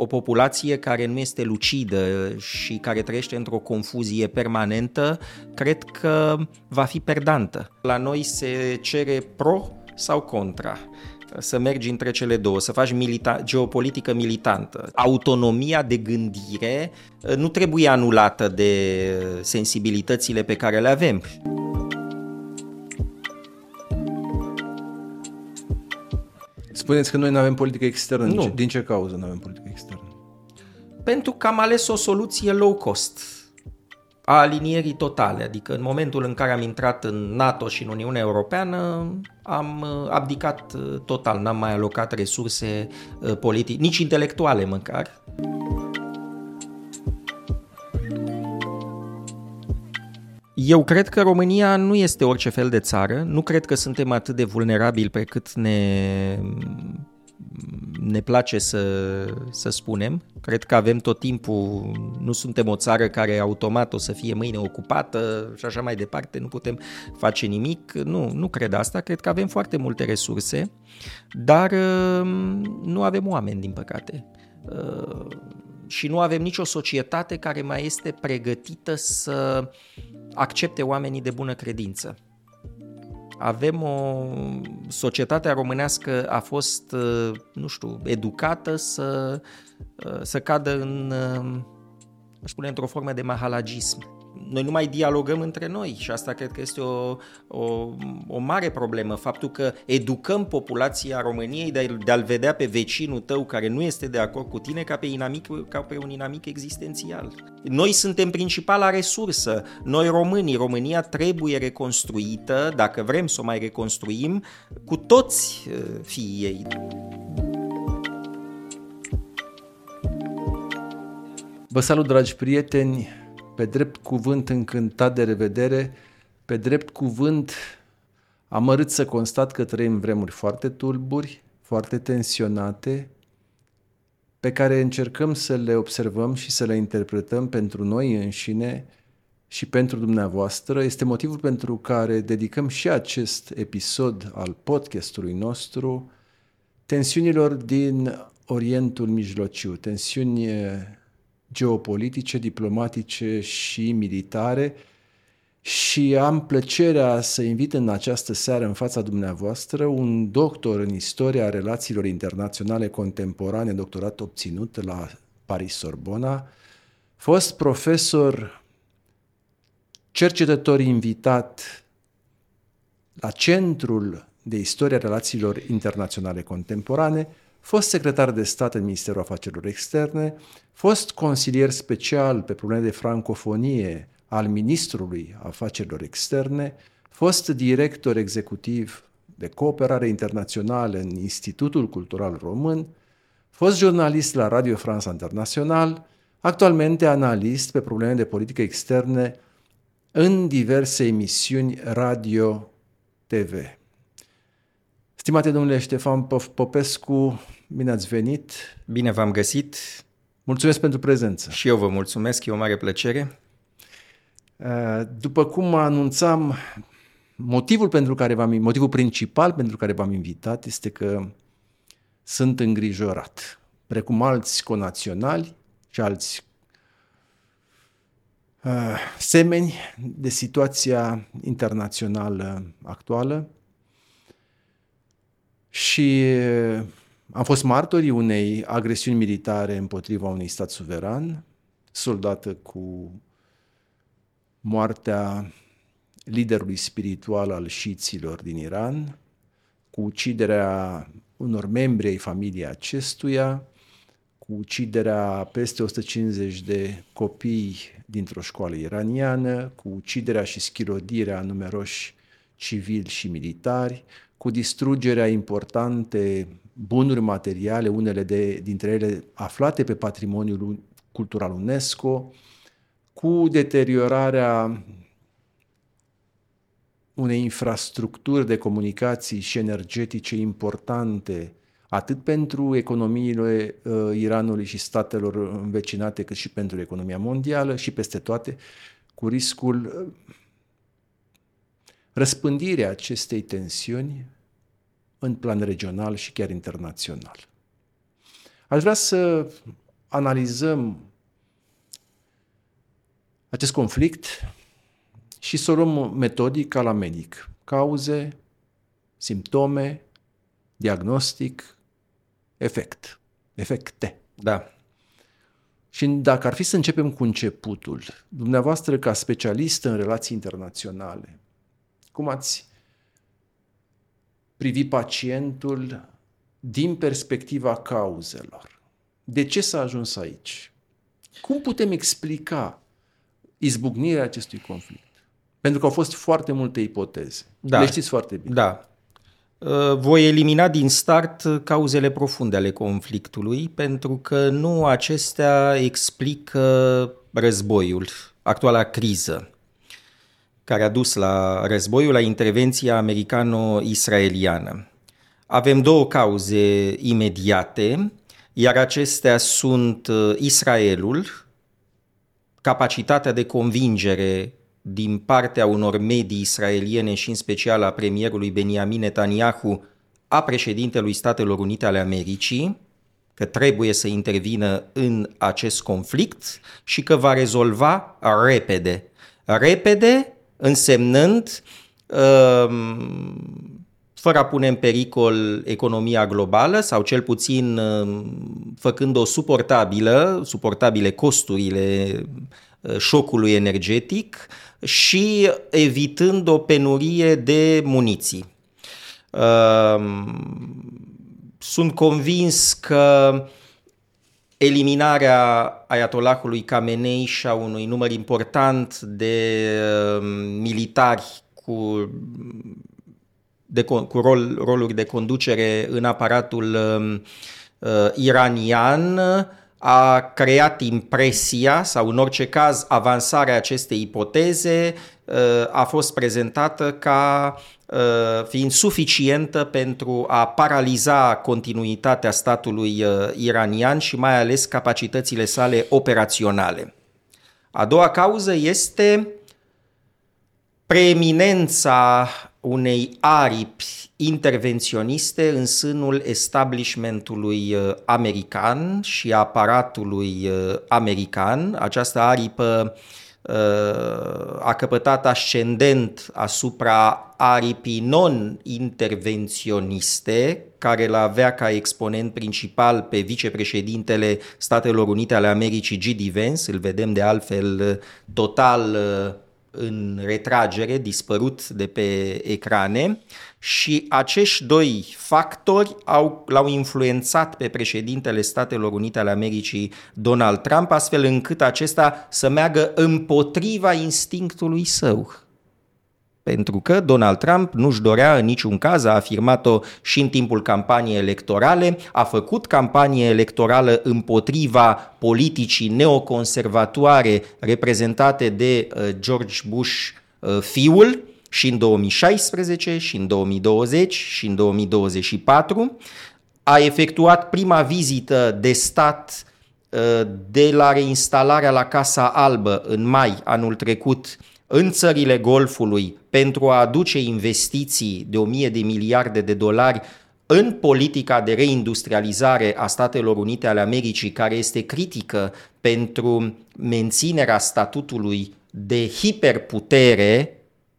o populație care nu este lucidă și care trăiește într-o confuzie permanentă, cred că va fi perdantă. La noi se cere pro sau contra. Să mergi între cele două, să faci geopolitică militantă. Autonomia de gândire nu trebuie anulată de sensibilitățile pe care le avem. Spuneți că noi nu avem politică externă. Nu. Din ce cauză nu avem politică externă? Pentru că am ales o soluție low cost, a alinierii totale. Adică în momentul în care am intrat în NATO și în Uniunea Europeană, am abdicat total, n-am mai alocat resurse politice, nici intelectuale măcar. Eu cred că România nu este orice fel de țară, nu cred că suntem atât de vulnerabili pe cât ne place să spunem. Cred că avem tot timpul, nu suntem o țară care automat o să fie mâine ocupată și așa mai departe, nu putem face nimic. Nu cred asta, cred că avem foarte multe resurse, dar nu avem oameni, din păcate. Și nu avem nicio societate care mai este pregătită să accepte oamenii de bună credință. Societatea românească a fost, educată să cadă aș spune, într-o formă de mahalagism. Noi nu mai dialogăm între noi și asta cred că este o mare problemă. Faptul că educăm populația României de a-l vedea pe vecinul tău care nu este de acord cu tine ca pe un inamic existențial. Noi suntem principala resursă. Noi românii, România trebuie reconstruită, dacă vrem să o mai reconstruim, cu toți fiii ei. Vă salut, dragi prieteni! Pe drept cuvânt încântat de revedere, pe drept cuvânt amărât să constat că trăim vremuri foarte tulburi, foarte tensionate, pe care încercăm să le observăm și să le interpretăm pentru noi înșine și pentru dumneavoastră. Este motivul pentru care dedicăm și acest episod al podcastului nostru tensiunilor din Orientul Mijlociu, tensiuni geopolitice, diplomatice și militare, și am plăcerea să invit în această seară în fața dumneavoastră un doctor în istoria relațiilor internaționale contemporane, doctorat obținut la Paris-Sorbona, fost profesor, cercetător invitat la Centrul de Istoria Relațiilor Internaționale Contemporane, fost secretar de stat în Ministerul Afacerilor Externe, fost consilier special pe probleme de francofonie al Ministrului Afacerilor Externe, fost director executiv de cooperare internațională în Institutul Cultural Român, fost jurnalist la Radio France International, actualmente analist pe probleme de politică externe în diverse emisiuni radio-TV. Stimate domnule Ștefan Popescu, bine ați venit! Bine v-am găsit! Mulțumesc pentru prezență! Și eu vă mulțumesc, e o mare plăcere! După cum anunțam, motivul principal pentru care v-am invitat este că sunt îngrijorat, precum alți conaționali și alți semeni, de situația internațională actuală. Și am fost martorii unei agresiuni militare împotriva unui stat suveran, soldată cu moartea liderului spiritual al șiiților din Iran, cu uciderea unor membri ai familiei acestuia, cu uciderea peste 150 de copii dintr-o școală iraniană, cu uciderea și schilodirea numeroși civili și militari, cu distrugerea importante bunuri materiale, unele dintre ele aflate pe patrimoniul cultural UNESCO, cu deteriorarea unei infrastructuri de comunicații și energetice importante, atât pentru economiile Iranului și statelor învecinate, cât și pentru economia mondială și peste toate, cu riscul răspândirea acestei tensiuni în plan regional și chiar internațional. Aș vrea să analizăm acest conflict și să o luăm metodic ca la medic. Cauze, simptome, diagnostic, efecte. Da. Și dacă ar fi să începem cu începutul, dumneavoastră ca specialist în relații internaționale, cum ați privi pacientul din perspectiva cauzelor? De ce s-a ajuns aici? Cum putem explica izbucnirea acestui conflict? Pentru că au fost foarte multe ipoteze. Da. Le știți foarte bine. Da. Voi elimina din start cauzele profunde ale conflictului, pentru că nu acestea explică războiul, actuala criză, care a dus la războiul, la intervenția americano-israeliană. Avem două cauze imediate, iar acestea sunt Israelul, capacitatea de convingere din partea unor medii israeliene și în special a premierului Benjamin Netanyahu, a președintelui Statelor Unite ale Americii, că trebuie să intervină în acest conflict și că va rezolva repede. Repede însemnând fără a pune în pericol economia globală sau cel puțin făcând-o suportabile costurile șocului energetic și evitând o penurie de muniții. Sunt convins că eliminarea Ayatollahului Khamenei și a unui număr important de militari cu roluri de conducere în aparatul iranian a creat impresia, sau în orice caz avansarea acestei ipoteze a fost prezentată ca fiind suficientă pentru a paraliza continuitatea statului iranian și mai ales capacitățile sale operaționale. A doua cauză este preeminența unei aripi intervenționiste în sânul establishmentului american și aparatului american. Această aripă a căpătat ascendent asupra aripii non-intervenționiste, care l-avea ca exponent principal pe vicepreședintele Statelor Unite ale Americii, J.D. Vance, îl vedem de altfel total în retragere, dispărut de pe ecrane, și acești doi factori l-au influențat pe președintele Statelor Unite ale Americii, Donald Trump, astfel încât acesta să meargă împotriva instinctului său. Pentru că Donald Trump nu-și dorea în niciun caz, a afirmat-o și în timpul campaniei electorale, a făcut campanie electorală împotriva politicii neoconservatoare reprezentate de George Bush fiul și în 2016 și în 2020 și în 2024. A efectuat prima vizită de stat de la reinstalarea la Casa Albă în mai anul trecut în țările Golfului pentru a aduce investiții de 1.000 de miliarde de dolari în politica de reindustrializare a Statelor Unite ale Americii, care este critică pentru menținerea statutului de hiperputere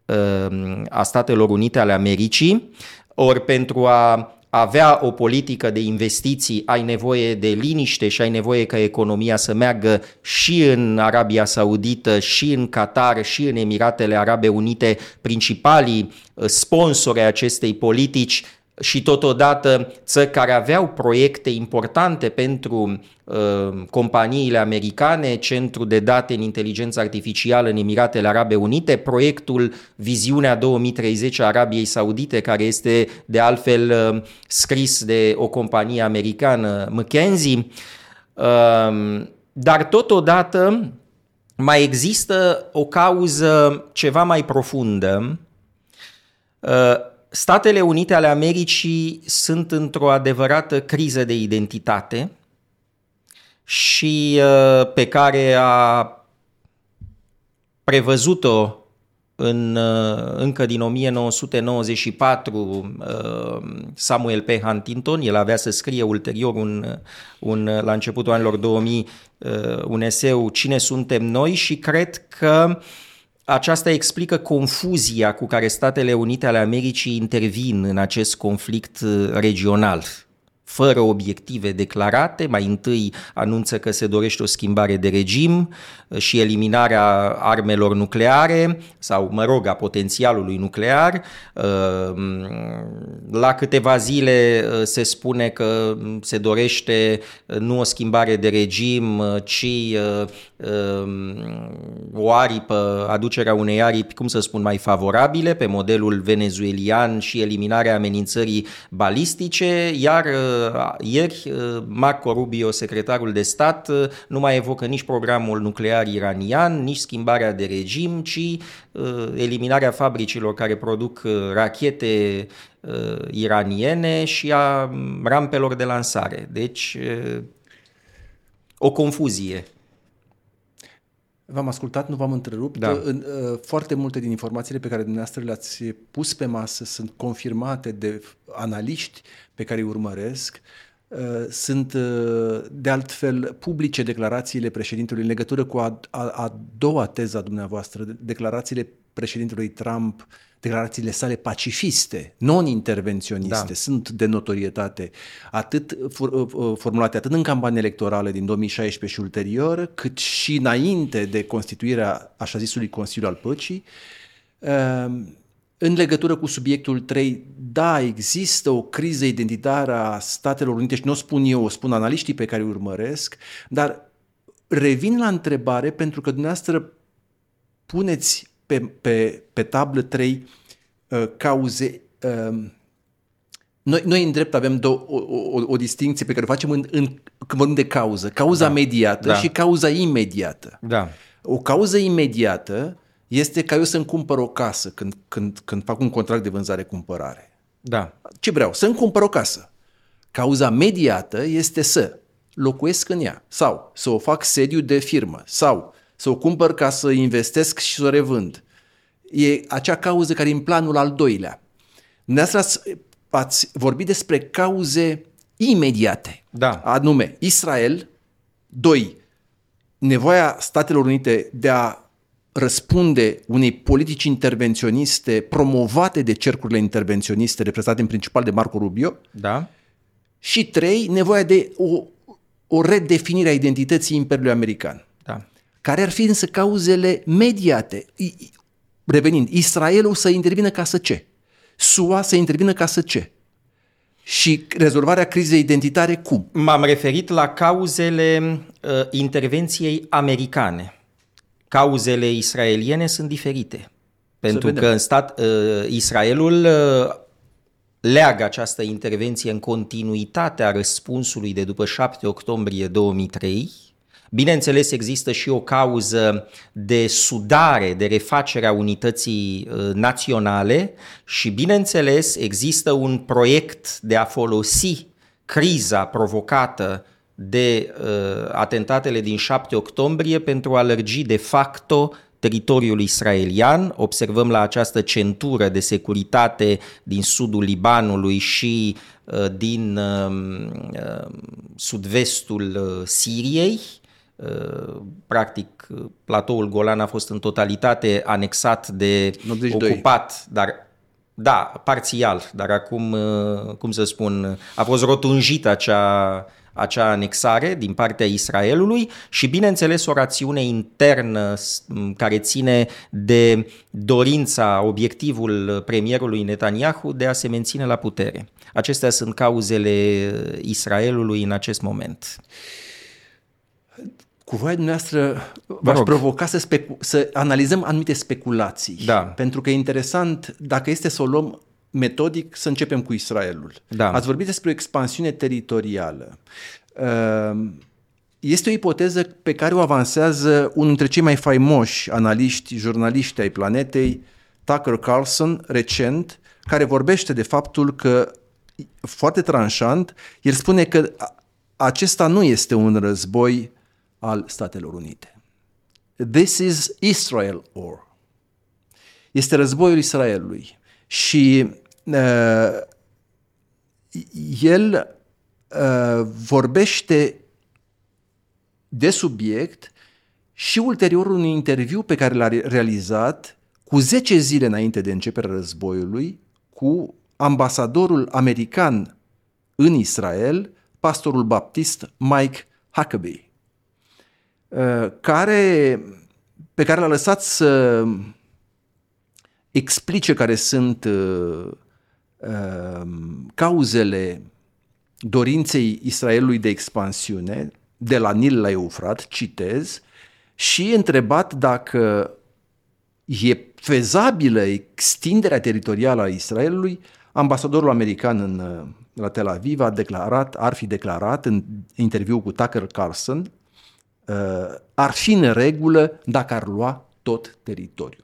a Statelor Unite ale Americii, ori pentru a avea o politică de investiții ai nevoie de liniște și ai nevoie ca economia să meargă și în Arabia Saudită, și în Qatar, și în Emiratele Arabe Unite, principalii sponsori ai acestei politici, și totodată țări care aveau proiecte importante pentru companiile americane, centru de date în inteligență artificială în Emiratele Arabe Unite, proiectul Viziunea 2030 a Arabiei Saudite, care este de altfel scris de o companie americană, McKinsey, dar totodată mai există o cauză ceva mai profundă. Statele Unite ale Americii sunt într-o adevărată criză de identitate și pe care a prevăzut-o încă din 1994 Samuel P. Huntington, el avea să scrie ulterior la începutul anilor 2000 un eseu Cine suntem noi, și cred că aceasta explică confuzia cu care Statele Unite ale Americii intervin în acest conflict regional. Fără obiective declarate, mai întâi anunță că se dorește o schimbare de regim și eliminarea armelor nucleare sau, a potențialului nuclear. La câteva zile se spune că se dorește nu o schimbare de regim, ci o aripă, aducerea unei aripi, mai favorabile, pe modelul venezuelian, și eliminarea amenințării balistice, iar ieri Marco Rubio, secretarul de stat, nu mai evocă nici programul nuclear iranian, nici schimbarea de regim, ci eliminarea fabricilor care produc rachete iraniene și a rampelor de lansare. Deci, o confuzie. V-am ascultat, nu v-am întrerupt. Da. Foarte multe din informațiile pe care dumneavoastră le-ați pus pe masă sunt confirmate de analiști pe care îi urmăresc. Sunt de altfel publice declarațiile președintelui în legătură cu a doua teză a dumneavoastră, declarațiile președintelui Trump, declarațiile sale pacifiste, non-intervenționiste, sunt de notorietate, formulate atât în campanie electorală din 2016 și ulterior, cât și înainte de constituirea așa zisului Consiliu al Păcii. În legătură cu subiectul 3, da, există o criză identitară a Statelor Unite și nu o spun eu, o spun analiștii pe care îi urmăresc, dar revin la întrebare pentru că dumneavoastră puneți pe tablă 3 cauze. Noi în drept avem o distinție pe care o facem când vorbim de cauză. Cauza mediată și cauza imediată. Da. O cauză imediată este ca eu să-mi cumpăr o casă când fac un contract de vânzare-cumpărare. Da. Ce vreau? Să-mi cumpăr o casă. Cauza mediată este să locuiesc în ea sau să o fac sediu de firmă sau să o cumpăr ca să investesc și să o revând. E acea cauză care e în planul al doilea. Dumneavoastră ați vorbit despre cauze imediate. Da. Anume, Israel, 2, nevoia Statelor Unite de a răspunde unei politici intervenționiste promovate de cercurile intervenționiste reprezentate în principal de Marco Rubio. Da. Și 3, nevoia de o redefinire a identității Imperiului American. Da. Care ar fi însă cauzele mediate? Revenind, Israelul să intervină ca să ce? SUA să intervină ca să ce? Și rezolvarea crizei identitare cum? M-am referit la cauzele intervenției americane. Cauzele israeliene sunt diferite. Pentru că în Israelul leagă această intervenție în continuitatea răspunsului de după 7 octombrie 2003. Bineînțeles, există și o cauză de sudare, de refacere a unității naționale și, bineînțeles, există un proiect de a folosi criza provocată de atentatele din 7 octombrie pentru a lărgi de facto teritoriul israelian. Observăm la această centură de securitate din sudul Libanului și din sud-vestul Siriei. Practic, platoul Golan a fost în totalitate anexat de 82. Ocupat, dar da, parțial, dar acum, a fost rotunjită acea anexare din partea Israelului și, bineînțeles, o rațiune internă care ține de dorința, obiectivul premierului Netanyahu de a se menține la putere. Acestea sunt cauzele Israelului în acest moment. Cu voia dumneavoastră v-aș provoca să analizăm anumite speculații. Da. Pentru că e interesant, dacă este să o luăm metodic, să începem cu Israelul. Da. Ați vorbit despre o expansiune teritorială. Este o ipoteză pe care o avansează unul dintre cei mai faimoși analiști, jurnaliști ai planetei, Tucker Carlson, recent, care vorbește de faptul că, foarte tranșant, el spune că acesta nu este un război al Statelor Unite. This is Israel war. este războiul Israelului. Și el vorbește de subiect și ulterior un interviu pe care l-a realizat cu 10 zile înainte de începerea războiului cu ambasadorul american în Israel, pastorul baptist Mike Huckabee, pe care l-a lăsat să explice care sunt cauzele dorinței Israelului de expansiune de la Nil la Eufrat, citez, și întrebat dacă e fezabilă extinderea teritorială a Israelului, ambasadorul american la Tel Aviv ar fi declarat în interviu cu Tucker Carlson, ar fi în regulă dacă ar lua tot teritoriul.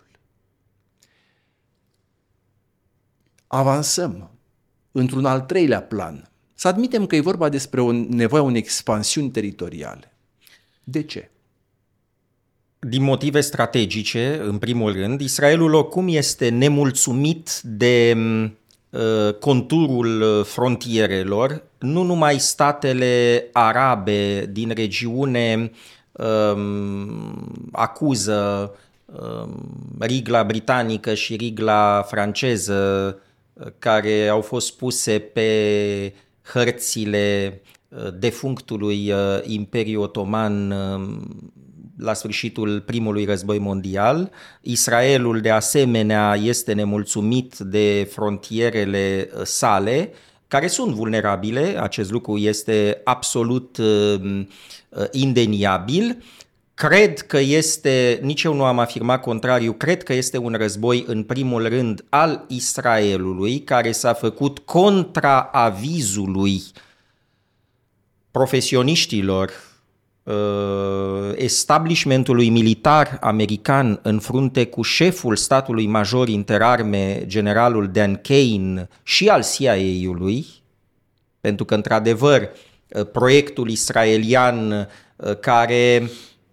Avansăm într-un al treilea plan. Să admitem că e vorba despre o nevoie unei expansiuni teritoriale. De ce? Din motive strategice, în primul rând, Israelul oricum este nemulțumit de conturul frontierelor. Nu numai statele arabe din regiune acuză rigla britanică și rigla franceză, care au fost puse pe hărțile defunctului Imperiu Otoman la sfârșitul primului război mondial. Israelul, de asemenea, este nemulțumit de frontierele sale, care sunt vulnerabile. Acest lucru este absolut indeniabil. Cred că este, nici eu nu am afirmat contrariu, cred că este un război în primul rând al Israelului, care s-a făcut contra avizului profesioniștilor, establishmentului militar american în frunte cu șeful statului major interarme, generalul Dan Kane, și al CIA-ului, pentru că, într-adevăr, proiectul israelian care,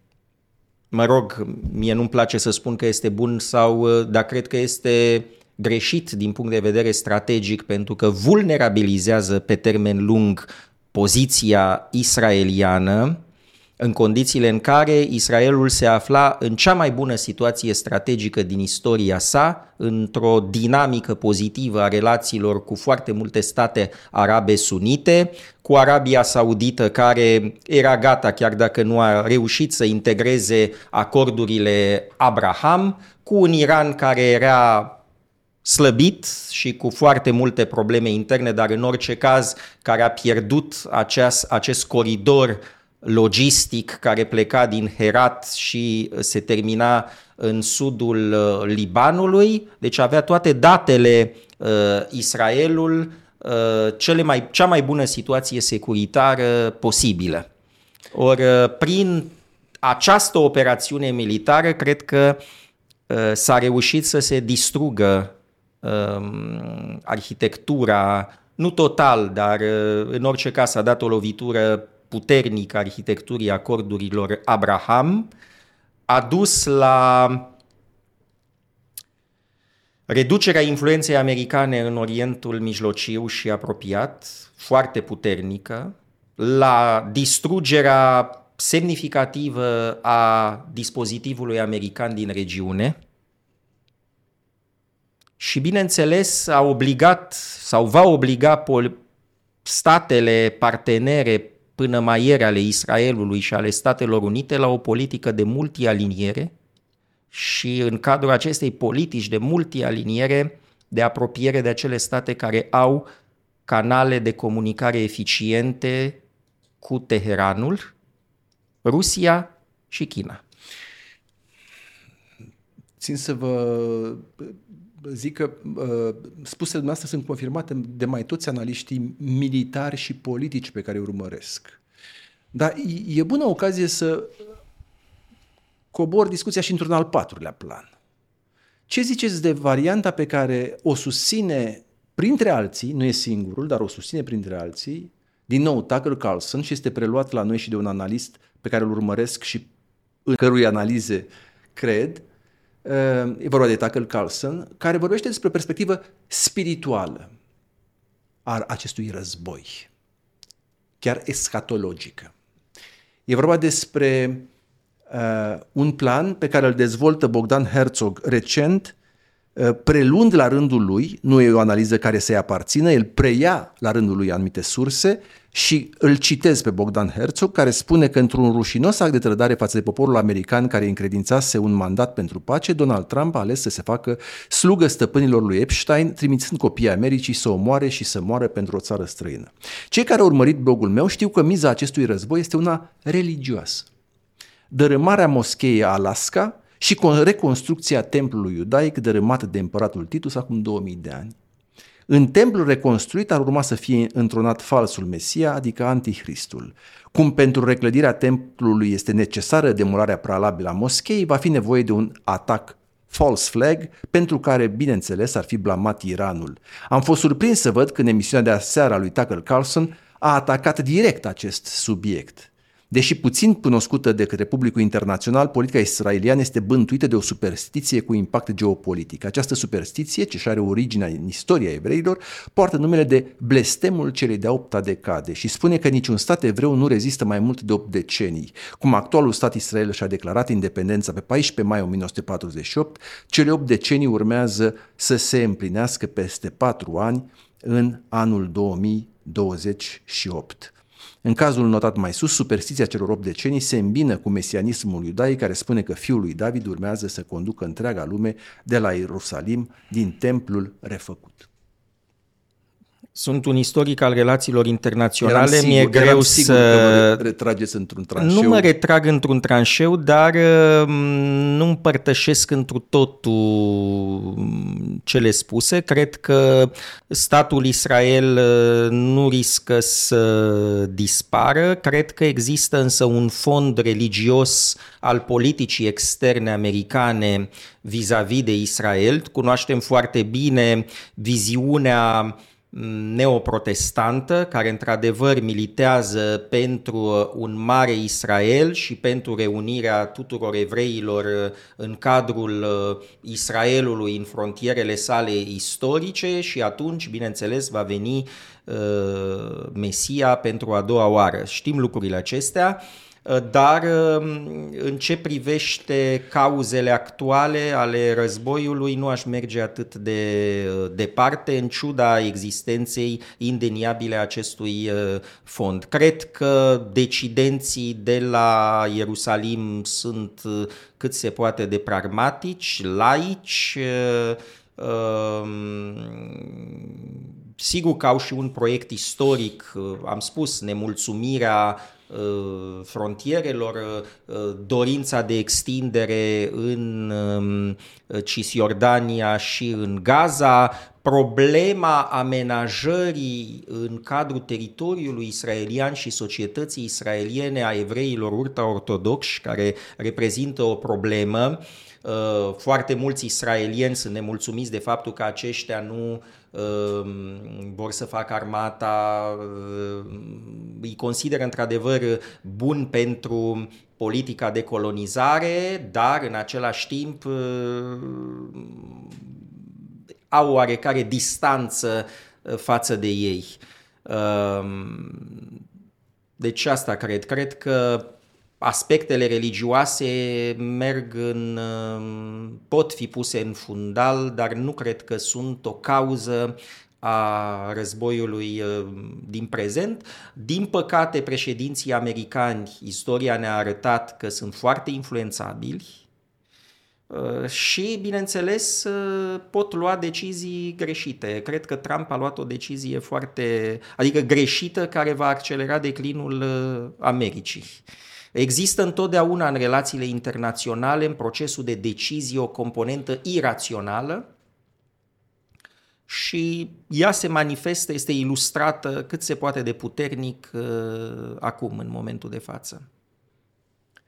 mă rog, mie nu-mi place să spun că este bun dar cred că este greșit din punct de vedere strategic, pentru că vulnerabilizează pe termen lung poziția israeliană, în condițiile în care Israelul se afla în cea mai bună situație strategică din istoria sa, într-o dinamică pozitivă a relațiilor cu foarte multe state arabe sunite, cu Arabia Saudită, care era gata, chiar dacă nu a reușit să integreze acordurile Abraham, cu un Iran care era slăbit și cu foarte multe probleme interne, dar în orice caz care a pierdut acest coridor logistic care pleca din Herat și se termina în sudul Libanului. Deci avea toate datele Israelul, cea mai bună situație securitară posibilă. Ori prin această operațiune militară cred că s-a reușit să se distrugă arhitectura, nu total, dar în orice caz a dat o lovitură puternică arhitecturii acordurilor Abraham, a dus la reducerea influenței americane în Orientul Mijlociu și apropiat, foarte puternică, la distrugerea semnificativă a dispozitivului american din regiune și, bineînțeles, a obligat sau va obliga statele partenere până mai ieri ale Israelului și ale Statelor Unite la o politică de multialiniere și în cadrul acestei politici de multialiniere de apropiere de acele state care au canale de comunicare eficiente cu Teheranul, Rusia și China. Țin să vă zic că spusele dumneavoastră sunt confirmate de mai toți analiștii militari și politici pe care îi urmăresc. Dar e bună ocazie să cobor discuția și într-un al patrulea plan. Ce ziceți de varianta pe care o susține printre alții, nu e singurul, dar o susține printre alții, din nou Tucker Carlson, și este preluat la noi și de un analist pe care îl urmăresc și în cărui analize cred, E vorba de Tucker Carlson, care vorbește despre o perspectivă spirituală a acestui război, chiar eschatologică. E vorba despre un plan pe care îl dezvoltă Bogdan Herzog recent, preluând la rândul lui, nu e o analiză care să-i aparțină, el preia la rândul lui anumite surse și îl citez pe Bogdan Herzog, care spune că într-un rușinos act de trădare față de poporul american care încredințase un mandat pentru pace, Donald Trump a ales să se facă slugă stăpânilor lui Epstein, trimițând copiii Americii să omoare și să moară pentru o țară străină. Cei care au urmărit blogul meu știu că miza acestui război este una religioasă. Dărâmarea moscheei Alaska și reconstrucția templului iudaic dărâmat de împăratul Titus acum 2000 de ani. În templul reconstruit ar urma să fie întronat falsul Mesia, adică Antichristul. Cum pentru reclădirea templului este necesară demolarea prealabilă a moscheii, va fi nevoie de un atac false flag, pentru care, bineînțeles, ar fi blamat Iranul. Am fost surprins să văd că în emisiunea de aseară a lui Tucker Carlson a atacat direct acest subiect. Deși puțin cunoscută de către publicul internațional, politica israeliană este bântuită de o superstiție cu impact geopolitic. Această superstiție, ce și are originea în istoria evreilor, poartă numele de blestemul celei de-a 8-a decade și spune că niciun stat evreu nu rezistă mai mult de 8 decenii. Cum actualul stat Israel și-a declarat independența pe 14 mai 1948, cele 8 decenii urmează să se împlinească peste 4 ani în anul 2028. În cazul notat mai sus, superstiția celor 8 decenii se îmbină cu mesianismul iudaic care spune că fiul lui David urmează să conducă întreaga lume de la Ierusalim din templul refăcut. Sunt un istoric al relațiilor internaționale, mi-e greu că să... vă retrageți într-un tranșeu. Nu mă retrag într-un tranșeu, dar nu împărtășesc întru totul cele spuse. Cred că statul Israel nu riscă să dispară. Cred că există însă un fond religios al politicii externe americane vis-a-vis de Israel. Cunoaștem foarte bine viziunea neoprotestantă, care într-adevăr militează pentru un mare Israel și pentru reunirea tuturor evreilor în cadrul Israelului, în frontierele sale istorice, și atunci, bineînțeles, va veni Mesia pentru a doua oară. Știm lucrurile acestea, dar în ce privește cauzele actuale ale războiului nu aș merge atât de departe, în ciuda existenței indeniabile a acestui fond. Cred că decidenții de la Ierusalim sunt cât se poate de pragmatici, laici, sigur că au și un proiect istoric, am spus, nemulțumirea frontierelor, dorința de extindere în Cisjordania și în Gaza, problema amenajării în cadrul teritoriului israelian și societății israeliene a evreilor ultraortodoxi, care reprezintă o problemă. Foarte mulți israelieni sunt nemulțumiți de faptul că aceștia nu vor să facă armata, îi consideră într-adevăr bun pentru politica de colonizare, dar în același timp au oarecare distanță față de ei. Deci asta cred. Cred că aspectele religioase pot fi puse în fundal, dar nu cred că sunt o cauză a războiului din prezent. Din păcate, președinții americani, istoria ne-a arătat că sunt foarte influențabili și, bineînțeles, pot lua decizii greșite. Cred că Trump a luat o decizie adică greșită, care va accelera declinul Americii. Există întotdeauna în relațiile internaționale, în procesul de decizie, o componentă irațională și ea se manifestă, este ilustrată cât se poate de puternic acum, în momentul de față.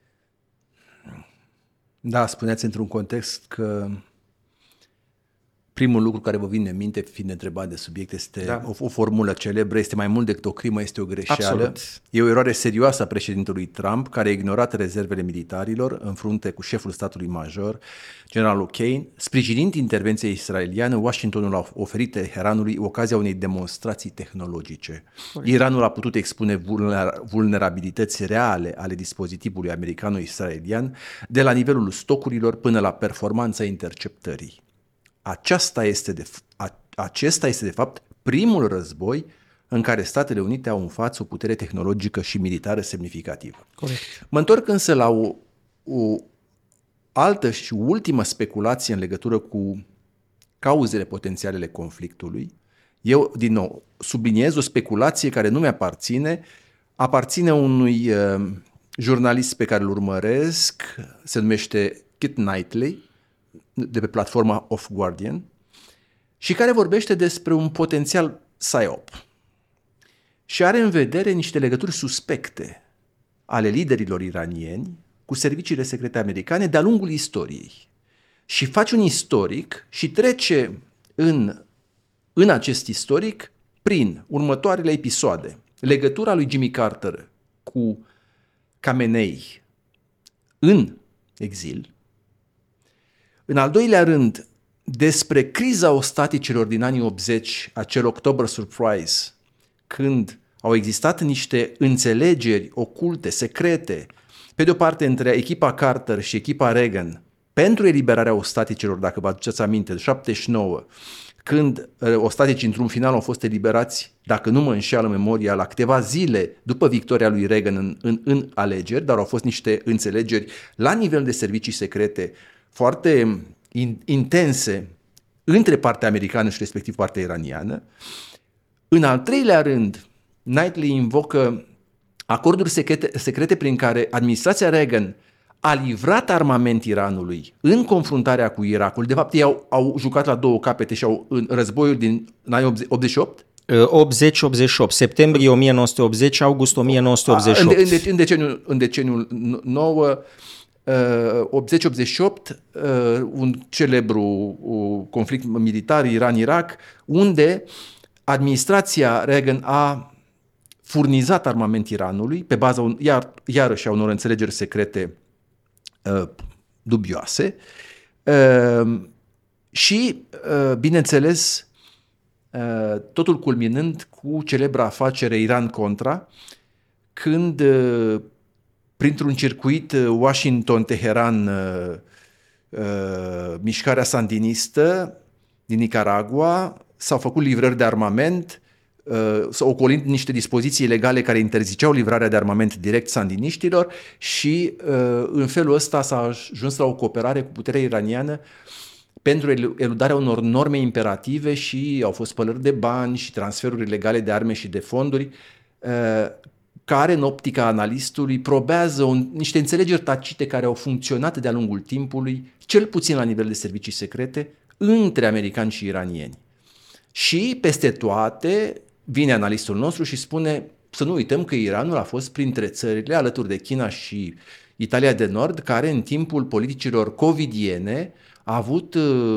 Da, spuneați într-un context că Primul lucru care vă vine în minte, fiind întrebat de subiect, este o formulă celebră, este mai mult decât o crimă, este o greșeală. Absolut. E o eroare serioasă a președintelui Trump, care a ignorat rezervele militarilor în frunte cu șeful statului major, generalul Kane. Sprijinind intervenția israeliană, Washingtonul a oferit Teheranului ocazia unei demonstrații tehnologice. Iranul a putut expune vulnerabilități reale ale dispozitivului americano-israelian, de la nivelul stocurilor până la performanța interceptării. Acesta este de fapt primul război în care Statele Unite au în față o putere tehnologică și militară semnificativă. Corect. Mă întorc însă la o altă și ultimă speculație în legătură cu cauzele potențiale ale conflictului. Eu, din nou, subliniez o speculație care nu mi-aparține, aparține unui jurnalist pe care îl urmăresc, se numește Kit Knightley, de pe platforma Of Guardian, și care vorbește despre un potențial PSYOP și are în vedere niște legături suspecte ale liderilor iranieni cu serviciile secrete americane de-a lungul istoriei. Și face un istoric și trece în acest istoric prin următoarele episoade. Legătura lui Jimmy Carter cu Khamenei în exil. În al doilea rând, despre criza ostaticilor din anii 80, acel October Surprise, când au existat niște înțelegeri oculte, secrete, pe de o parte între echipa Carter și echipa Reagan, pentru eliberarea ostaticilor, dacă vă aduceți aminte, de 79, când ostaticii într-un final au fost eliberați, dacă nu mă înșeală memoria, la câteva zile după victoria lui Reagan în alegeri, dar au fost niște înțelegeri la nivel de servicii secrete foarte intense între partea americană și respectiv partea iraniană. În al treilea rând, Knightley invocă acorduri secrete prin care administrația Reagan a livrat armament Iranului în confruntarea cu Irakul. De fapt, ei au jucat la două capete și în războiul din anii 88. 80-88, septembrie 1980, august 1988. În deceniul 9, 80-88, un celebru conflict militar Iran-Irak, unde administrația Reagan a furnizat armament Iranului pe baza iarăși a unor înțelegeri secrete dubioase și, bineînțeles, totul culminând cu celebra afacere Iran-Contra, când printr-un circuit Washington-Teheran, mișcarea sandinistă din Nicaragua, s-au făcut livrări de armament, ocolind niște dispoziții legale care interziceau livrarea de armament direct sandiniștilor și în felul ăsta s-a ajuns la o cooperare cu puterea iraniană pentru eludarea unor norme imperative și au fost spălări de bani și transferuri legale de arme și de fonduri care, în optica analistului, probează niște înțelegeri tacite care au funcționat de-a lungul timpului, cel puțin la nivel de servicii secrete, între americani și iranieni. Și, peste toate, vine analistul nostru și spune să nu uităm că Iranul a fost printre țările, alături de China și Italia de Nord, care în timpul politicilor covidiene a avut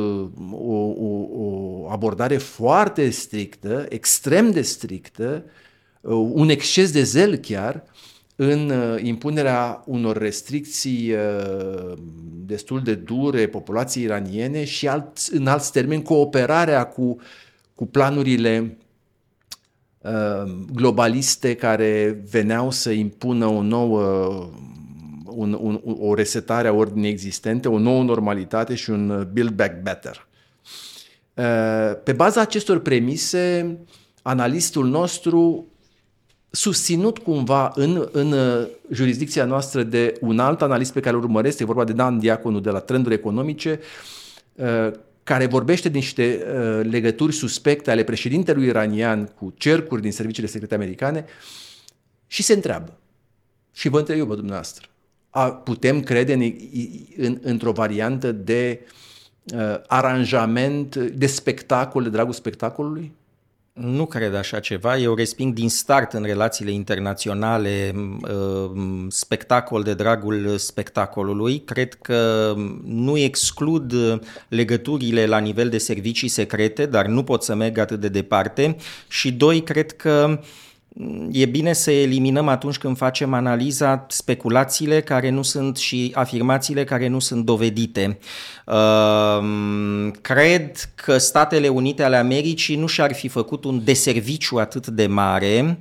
o abordare foarte strictă, extrem de strictă, un exces de zel chiar în impunerea unor restricții destul de dure populației iraniene și în alți termeni cooperarea cu planurile globaliste care veneau să impună o nouă o resetare a ordinii existente, o nouă normalitate și un build back better. Pe baza acestor premise, analistul nostru, susținut cumva în jurisdicția noastră de un alt analist pe care îl urmăresc, e vorba de Dan Diaconu de la Trenduri Economice, care vorbește de niște legături suspecte ale președintelui iranian cu cercuri din serviciile secrete americane și se întreabă. Și vă întreb eu pe dumneavoastră. Putem crede într-o variantă de aranjament, de spectacol, de dragul spectacolului? Nu cred așa ceva. Eu resping din start în relațiile internaționale spectacol de dragul spectacolului. Cred că nu exclud legăturile la nivel de servicii secrete, dar nu pot să merg atât de departe. Și doi, cred că e bine să eliminăm atunci când facem analiza speculațiile care nu sunt și afirmațiile care nu sunt dovedite. Cred că Statele Unite ale Americii nu și-ar fi făcut un deserviciu atât de mare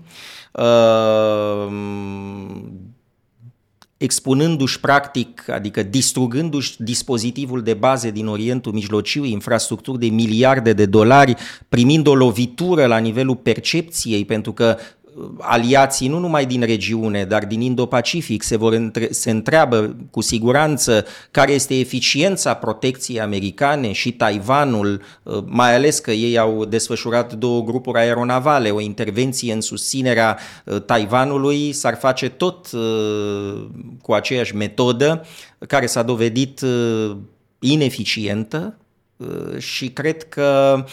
expunându-și practic, adică distrugându-și dispozitivul de bază din Orientul Mijlociu, infrastructuri de miliarde de dolari, primind o lovitură la nivelul percepției, pentru că aliații nu numai din regiune, dar din Indo-Pacific se întreabă cu siguranță care este eficiența protecției americane și Taiwanul, mai ales că ei au desfășurat 2 grupuri aeronavale, o intervenție în susținerea Taiwanului s-ar face tot cu aceeași metodă care s-a dovedit ineficientă. Și cred că,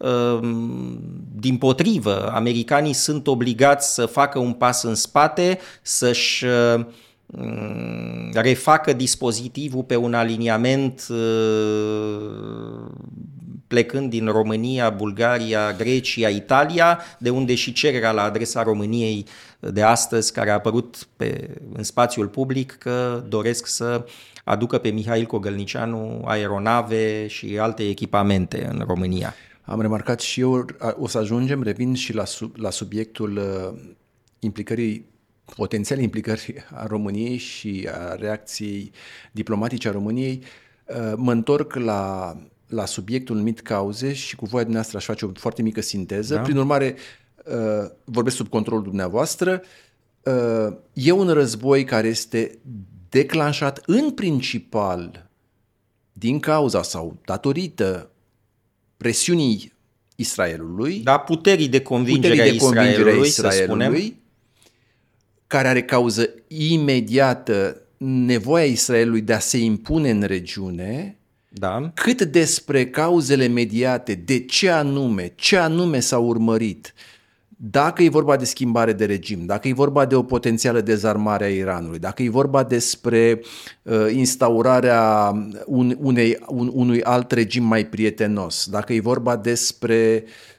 dimpotrivă, americanii sunt obligați să facă un pas în spate, să-și refacă dispozitivul pe un aliniament plecând din România, Bulgaria, Grecia, Italia, de unde și cererea la adresa României de astăzi, care a apărut în spațiul public, că doresc să aducă pe Mihail Cogălnicianu aeronave și alte echipamente în România. Am remarcat și eu, o să ajungem, revin și la subiectul potențiale implicări a României și a reacției diplomatice a României. Mă întorc la subiectul numit cauze și cu voia dumneavoastră aș face o foarte mică sinteză. Da. Prin urmare, vorbesc sub controlul dumneavoastră. E un război care este declanșat în principal din cauza sau datorită presiunii Israelului. Da, puterii de convingere a Israelului, să spunem, care are cauză imediată nevoia Israelului de a se impune în regiune. Da. Cât despre cauzele mediate, de ce anume s-a urmărit, dacă e vorba de schimbare de regim, dacă e vorba de o potențială dezarmare a Iranului, dacă e vorba despre instaurarea unui alt regim mai prietenos, dacă e vorba despre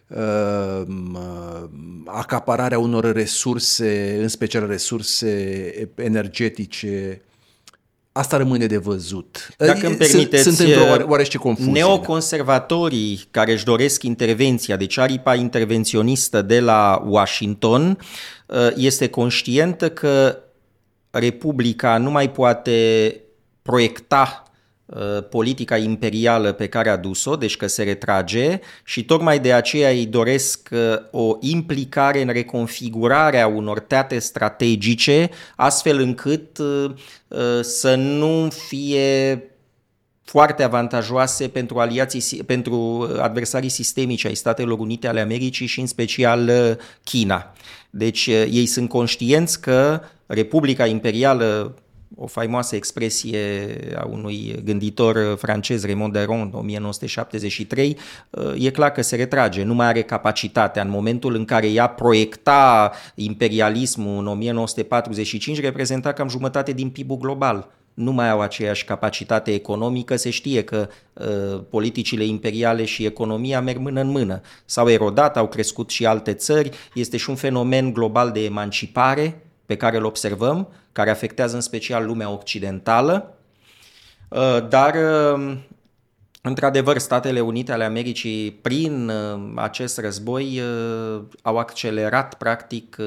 acapararea unor resurse, în special resurse energetice, asta rămâne de văzut. Dacă îmi permiteți, sunt într-o oarește confuzie. Neoconservatorii care își doresc intervenția, deci aripa intervenționistă de la Washington, este conștientă că Republica nu mai poate proiecta politica imperială pe care a dus-o, deci că se retrage, și tocmai de aceea îi doresc o implicare în reconfigurarea unor teatre strategice, astfel încât să nu fie foarte avantajoase pentru adversarii sistemici ai Statelor Unite ale Americii și în special China. Deci ei sunt conștienți că Republica Imperială, o faimoasă expresie a unui gânditor francez, Raymond Aron, 1973, e clar că se retrage, nu mai are capacitatea. În momentul în care ea proiecta imperialismul în 1945, reprezenta cam jumătate din PIB-ul global. Nu mai au aceeași capacitate economică, se știe că politicile imperiale și economia merg mână în mână. S-au erodat, au crescut și alte țări, este și un fenomen global de emancipare pe care îl observăm, care afectează în special lumea occidentală, dar într-adevăr Statele Unite ale Americii prin acest război au accelerat practic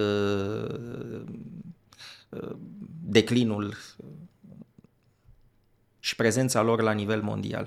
declinul și prezența lor la nivel mondial.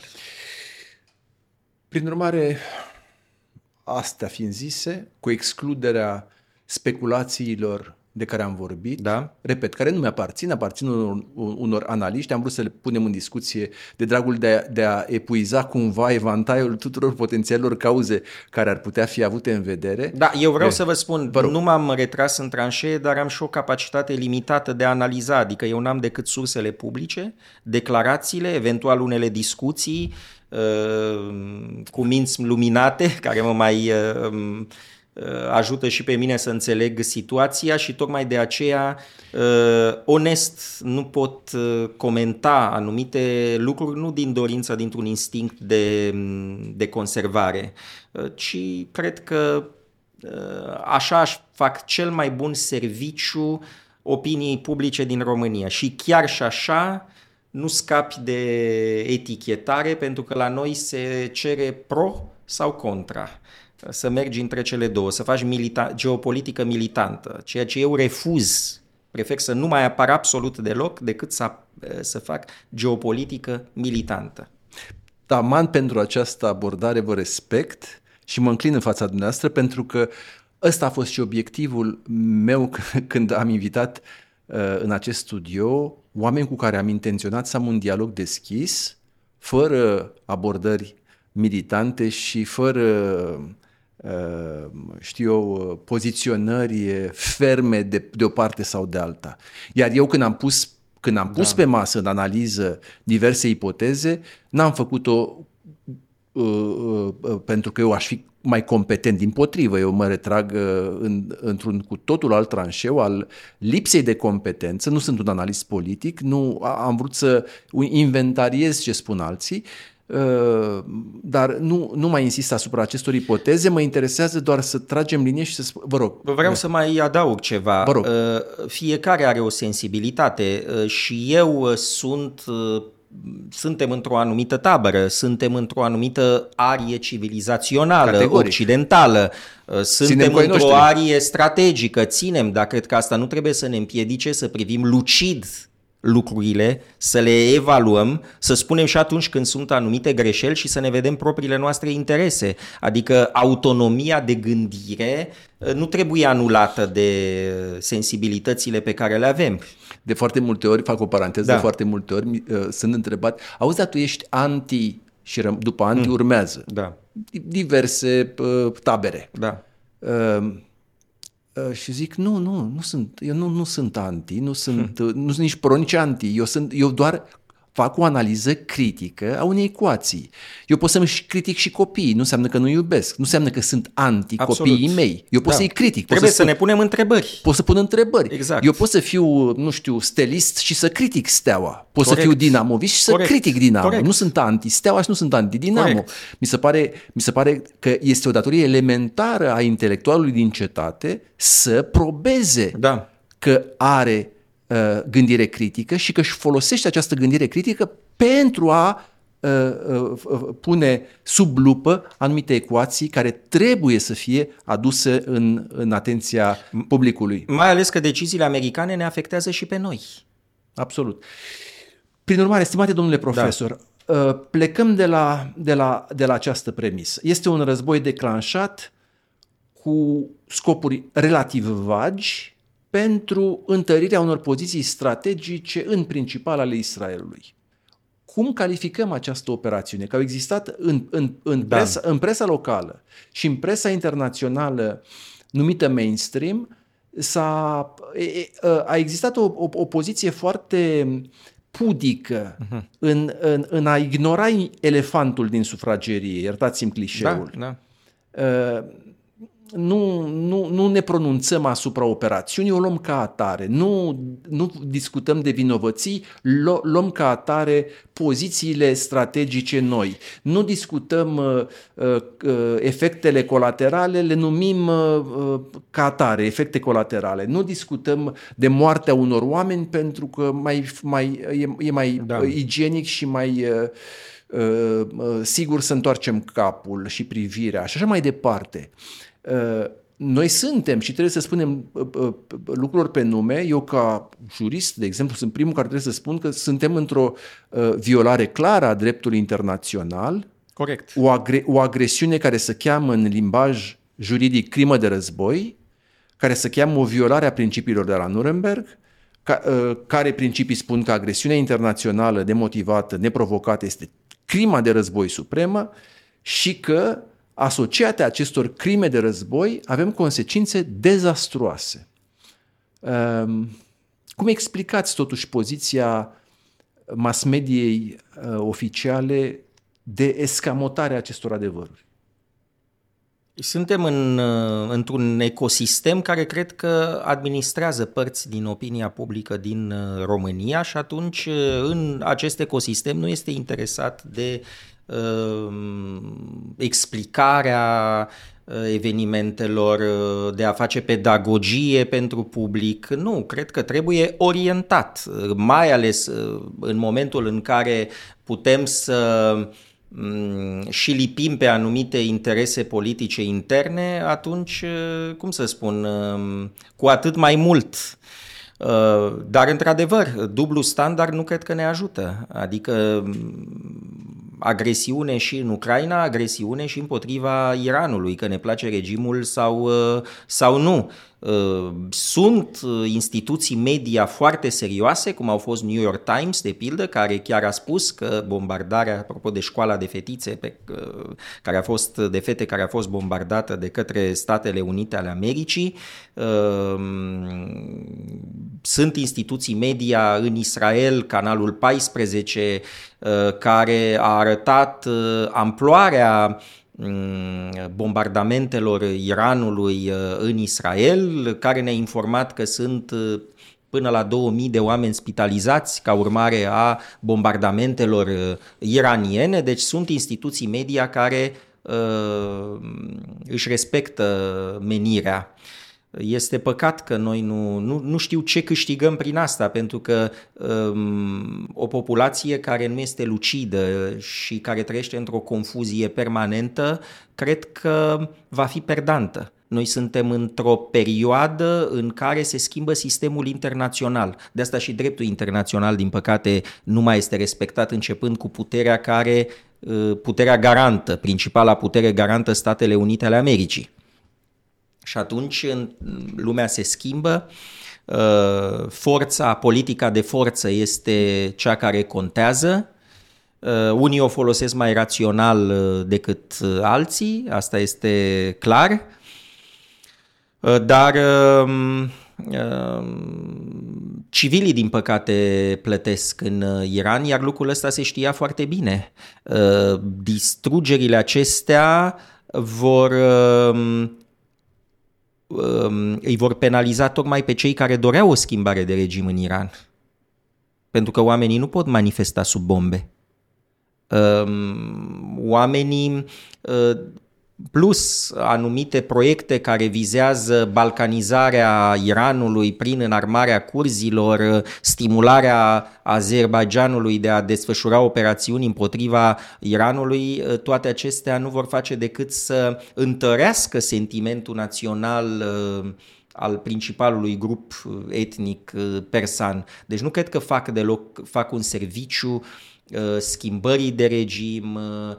Prin urmare, astea fiind zise, cu excluderea speculațiilor de care am vorbit, da, repet, care nu mi-aparțin, aparțin unor analiști, am vrut să le punem în discuție de dragul de a epuiza cumva evantaiul tuturor potențialelor cauze care ar putea fi avute în vedere. Da, eu vreau să vă spun, nu m-am retras în tranșee, dar am și o capacitate limitată de a analiza, adică eu n-am decât sursele publice, declarațiile, eventual unele discuții cu minți luminate care mă mai ajută și pe mine să înțeleg situația și tocmai de aceea onest nu pot comenta anumite lucruri, nu din dorința, dintr-un instinct de conservare, ci cred că așa fac cel mai bun serviciu opiniei publice din România și chiar și așa nu scapi de etichetare, pentru că la noi se cere pro sau contra. Să mergi între cele două, să faci geopolitică militantă, ceea ce eu refuz. Prefer să nu mai apar absolut deloc decât să fac geopolitică militantă. Taman pentru această abordare vă respect și mă înclin în fața dumneavoastră, pentru că ăsta a fost și obiectivul meu când am invitat în acest studio oameni cu care am intenționat să am un dialog deschis, fără abordări militante și fără poziționări ferme de o parte sau de alta. Iar eu când am pus pe masă în analiză diverse ipoteze, n-am făcut-o pentru că eu aș fi mai competent, dimpotrivă, eu mă retrag într-un cu totul alt tranșeu al lipsei de competență, nu sunt un analist politic, nu am vrut să inventariez ce spun alții, dar nu mai insist asupra acestor ipoteze, mă interesează doar să tragem linie și să spun, vă rog. Vreau să mai adaug ceva. Vă rog. Fiecare are o sensibilitate și eu suntem într-o anumită tabără, suntem într-o anumită arie civilizațională, categoric, occidentală, suntem într-o arie strategică, dar cred că asta nu trebuie să ne împiedice să privim lucid lucrurile, să le evaluăm, să spunem și atunci când sunt anumite greșeli și să ne vedem propriile noastre interese. Adică autonomia de gândire nu trebuie anulată de sensibilitățile pe care le avem. De foarte multe ori, fac o paranteză, de foarte multe ori sunt întrebat, auzi, dar tu ești anti și după anti urmează. Da. Diverse tabere. Da. Și zic, nu sunt, eu nu sunt anti, nu sunt nici pro, nici anti, eu doar fac o analiză critică a unei ecuații. Eu pot să-mi critic și copiii, nu înseamnă că nu iubesc, nu înseamnă că sunt anti copiii mei. Eu pot să-i critic. Trebuie să ne punem întrebări. Pot să pun întrebări. Exact. Eu pot să fiu, stelist și să critic Steaua. Pot să fiu dinamovist și să critic Dinamo. Nu sunt anti Steaua și nu sunt anti Dinamo. Mi se pare că este o datorie elementară a intelectualului din cetate să probeze că are gândire critică și că își folosește această gândire critică pentru a pune sub lupă anumite ecuații care trebuie să fie aduse în atenția publicului. Mai ales că deciziile americane ne afectează și pe noi. Absolut. Prin urmare, stimate domnule profesor, plecăm de la această premisă. Este un război declanșat cu scopuri relativ vagi pentru întărirea unor poziții strategice, în principal ale Israelului. Cum calificăm această operațiune? Că au existat în presa locală și în presa internațională numită mainstream, a existat o poziție foarte pudică în a ignora elefantul din sufragerie, iertați-mi clișeul. Nu ne pronunțăm asupra operațiunii, o luăm ca atare, nu discutăm de vinovății, luăm ca atare pozițiile strategice noi, nu discutăm efectele colaterale, le numim ca atare, efecte colaterale, nu discutăm de moartea unor oameni pentru că e mai igienic și mai sigur să întoarcem capul și privirea și așa mai departe. Noi suntem și trebuie să spunem lucruri pe nume. Eu ca jurist, de exemplu, sunt primul care trebuie să spun că suntem într-o violare clară a dreptului internațional. Corect. O agresiune care se cheamă în limbaj juridic crimă de război, care se cheamă o violare a principiilor de la Nuremberg, care principii spun că agresiunea internațională nemotivată, neprovocată este crima de război supremă și că asociate acestor crime de război avem consecințe dezastruoase. Cum explicați totuși poziția mass mediei oficiale de escamotare a acestor adevăruri? Suntem într-un ecosistem care cred că administrează părți din opinia publică din România și atunci în acest ecosistem nu este interesat de explicarea evenimentelor, de a face pedagogie pentru public. Nu, cred că trebuie orientat, mai ales în momentul în care putem să și lipim pe anumite interese politice interne, atunci, cum să spun, cu atât mai mult. Dar, într-adevăr, dublu standard nu cred că ne ajută. Adică agresiune și în Ucraina, agresiune și împotriva Iranului, că ne place regimul sau nu. Sunt instituții media foarte serioase, cum au fost New York Times, de pildă, care chiar a spus că bombardarea, apropo de școala de fetițe de fete care a fost bombardată de către Statele Unite ale Americii. Sunt instituții media în Israel, Canalul 14, care a arătat amploarea bombardamentelor Iranului în Israel, care ne-a informat că sunt până la 2000 de oameni spitalizați ca urmare a bombardamentelor iraniene. Deci sunt instituții media care își respectă menirea. Este păcat că noi nu știu ce câștigăm prin asta, pentru că o populație care nu este lucidă și care trăiește într-o confuzie permanentă, cred că va fi perdantă. Noi suntem într-o perioadă în care se schimbă sistemul internațional. De asta și dreptul internațional, din păcate, nu mai este respectat, începând cu puterea garantă, principala putere garantă Statele Unite ale Americii. Și atunci lumea se schimbă, politica de forță este cea care contează, unii o folosesc mai rațional decât alții, asta este clar, dar civilii, din păcate, plătesc în Iran, iar lucrul ăsta se știa foarte bine. Distrugerile acestea îi vor penaliza tocmai pe cei care doreau o schimbare de regim în Iran. Pentru că oamenii nu pot manifesta sub bombe. Oamenii, plus anumite proiecte care vizează balcanizarea Iranului prin înarmarea curzilor, stimularea Azerbaidjanului de a desfășura operațiuni împotriva Iranului, toate acestea nu vor face decât să întărească sentimentul național al principalului grup etnic persan. Deci nu cred că fac un serviciu schimbării de regim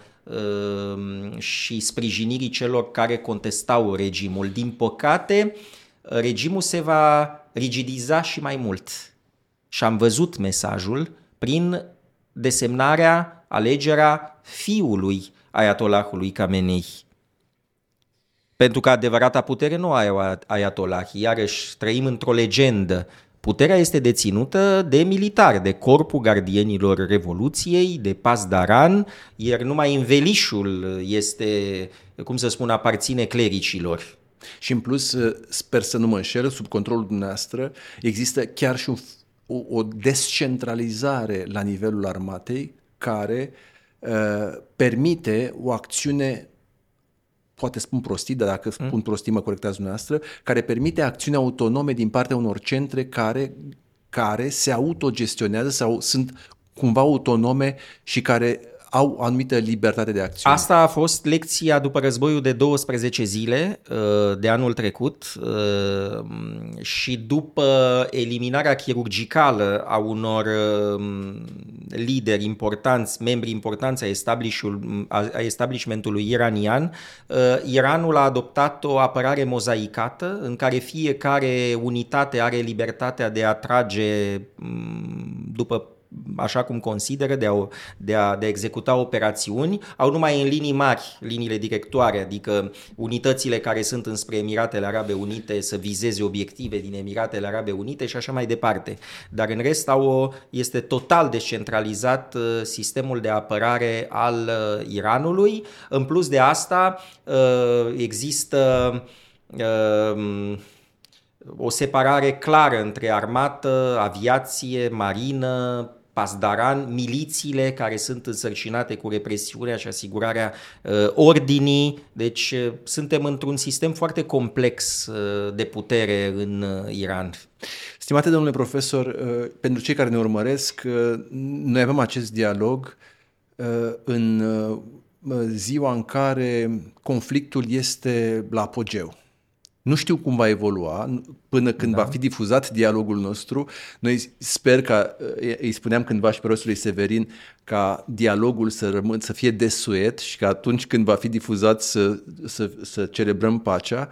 și sprijinirii celor care contestau regimul. Din păcate, regimul se va rigidiza și mai mult. Și am văzut mesajul prin alegerea fiului Ayatollahului Khamenei. Pentru că adevărata putere nu are Ayatollah, iarăși trăim într-o legendă. Puterea este deținută de militari, de Corpul Gardienilor Revoluției, de Pasdaran, iar numai învelișul aparține clericilor. Și în plus, sper să nu mă înșel, sub controlul dumneavoastră există chiar și o descentralizare la nivelul armatei care permite o acțiune, poate spun prostii, dar dacă spun prostii mă corectați dumneavoastră, care permite acțiuni autonome din partea unor centre care se autogestionează sau sunt cumva autonome și care au o anumită libertate de acțiune. Asta a fost lecția după războiul de 12 zile de anul trecut și după eliminarea chirurgicală a unor lideri importanți, membri importanți a establishmentului iranian, Iranul a adoptat o apărare mozaicată în care fiecare unitate are libertatea de a trage după așa cum consideră, de a executa operațiuni, au numai în linii mari, liniile directoare, adică unitățile care sunt înspre Emiratele Arabe Unite să vizeze obiective din Emiratele Arabe Unite și așa mai departe. Dar în rest este total descentralizat sistemul de apărare al Iranului. În plus de asta există o separare clară între armată, aviație, marină, pasdaran, milițiile care sunt însărcinate cu represiunea și asigurarea ordinii. Deci suntem într-un sistem foarte complex de putere în Iran. Stimate domnule profesor, pentru cei care ne urmăresc, noi avem acest dialog în ziua în care conflictul este la apogeu. Nu știu cum va evolua până când va fi difuzat dialogul nostru. Noi sper că, îi spuneam cândva și profesorului Severin, ca dialogul să fie desuet și că atunci când va fi difuzat să celebrăm pacea.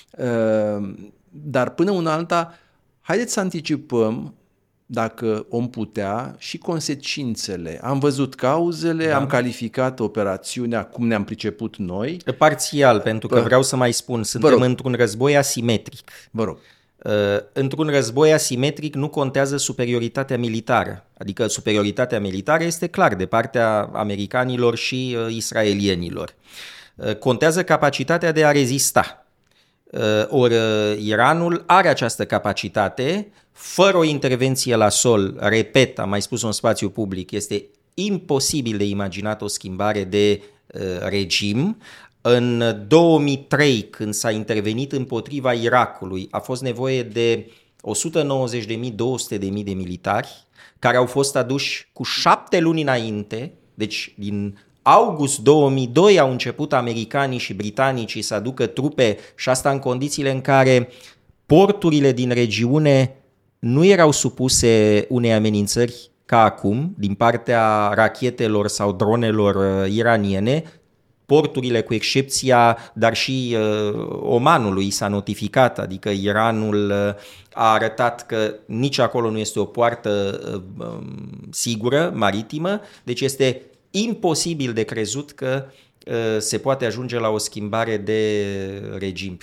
Dar până una alta, haideți să anticipăm, dacă om putea, și consecințele. Am văzut cauzele, am calificat operațiunea cum ne-am priceput noi. Parțial, pentru că vreau să mai spun, suntem într-un război asimetric. Vă rog. Într-un război asimetric nu contează superioritatea militară. Adică superioritatea militară este clar de partea americanilor și israelienilor. Contează capacitatea de a rezista. Ori Iranul are această capacitate, fără o intervenție la sol, repet, am mai spus în spațiu public, este imposibil de imaginat o schimbare de regim. În 2003, când s-a intervenit împotriva Irakului, a fost nevoie de 190.000-200.000 de militari, care au fost aduși cu 7 luni înainte, deci din august 2002 au început americanii și britanicii să aducă trupe, și asta în condițiile în care porturile din regiune nu erau supuse unei amenințări ca acum, din partea rachetelor sau dronelor iraniene. Porturile, cu excepția, dar și Omanului s-a notificat, adică Iranul a arătat că nici acolo nu este o poartă sigură, maritimă, deci este imposibil de crezut că se poate ajunge la o schimbare de regim.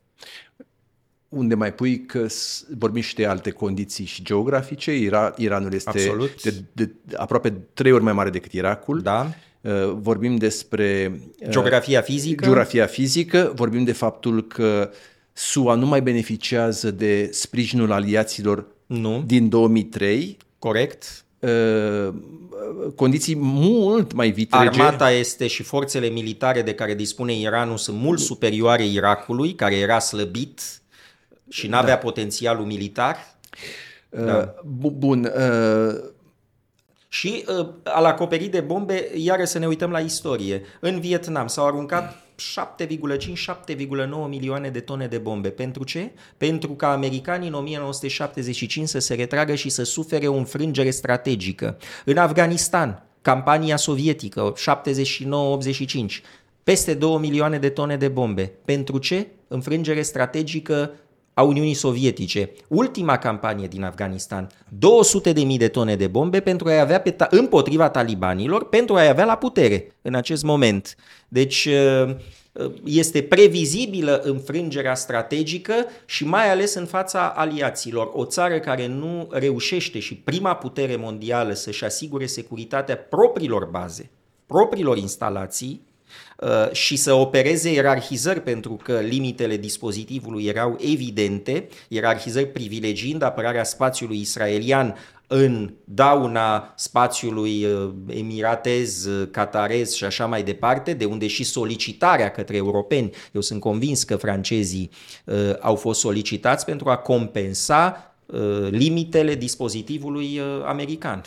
Unde mai pui că vorbim și de alte condiții și geografice. Iranul este de aproape 3 ori mai mare decât Irakul. Da. Vorbim despre geografia fizică, vorbim de faptul că SUA nu mai beneficiază de sprijinul aliaților din 2003. Corect. Condiții mult mai vitrege. Armata este și forțele militare de care dispune Iranul sunt mult superioare Irakului, care era slăbit și n-avea potențialul militar. Bun. Și al acoperit de bombe, iară să ne uităm la istorie. În Vietnam s-au aruncat 7,5-7,9 milioane de tone de bombe. Pentru ce? Pentru ca americanii în 1975 să se retragă și să sufere o înfrângere strategică. În Afganistan, campania sovietică, 79-85, peste 2 milioane de tone de bombe. Pentru ce? Înfrângere strategică a Uniunii Sovietice. Ultima campanie din Afganistan, 200.000 de tone de bombe pentru a-i avea împotriva talibanilor, pentru a-i avea la putere în acest moment. Deci este previzibilă înfrângerea strategică și mai ales în fața aliaților. O țară care nu reușește, și prima putere mondială, să-și asigure securitatea propriilor baze, propriilor instalații, și să opereze ierarhizări, pentru că limitele dispozitivului erau evidente, ierarhizări privilegiind apărarea spațiului israelian în dauna spațiului emiratez, catarez și așa mai departe, de unde și solicitarea către europeni. Eu sunt convins că francezii au fost solicitați pentru a compensa limitele dispozitivului american.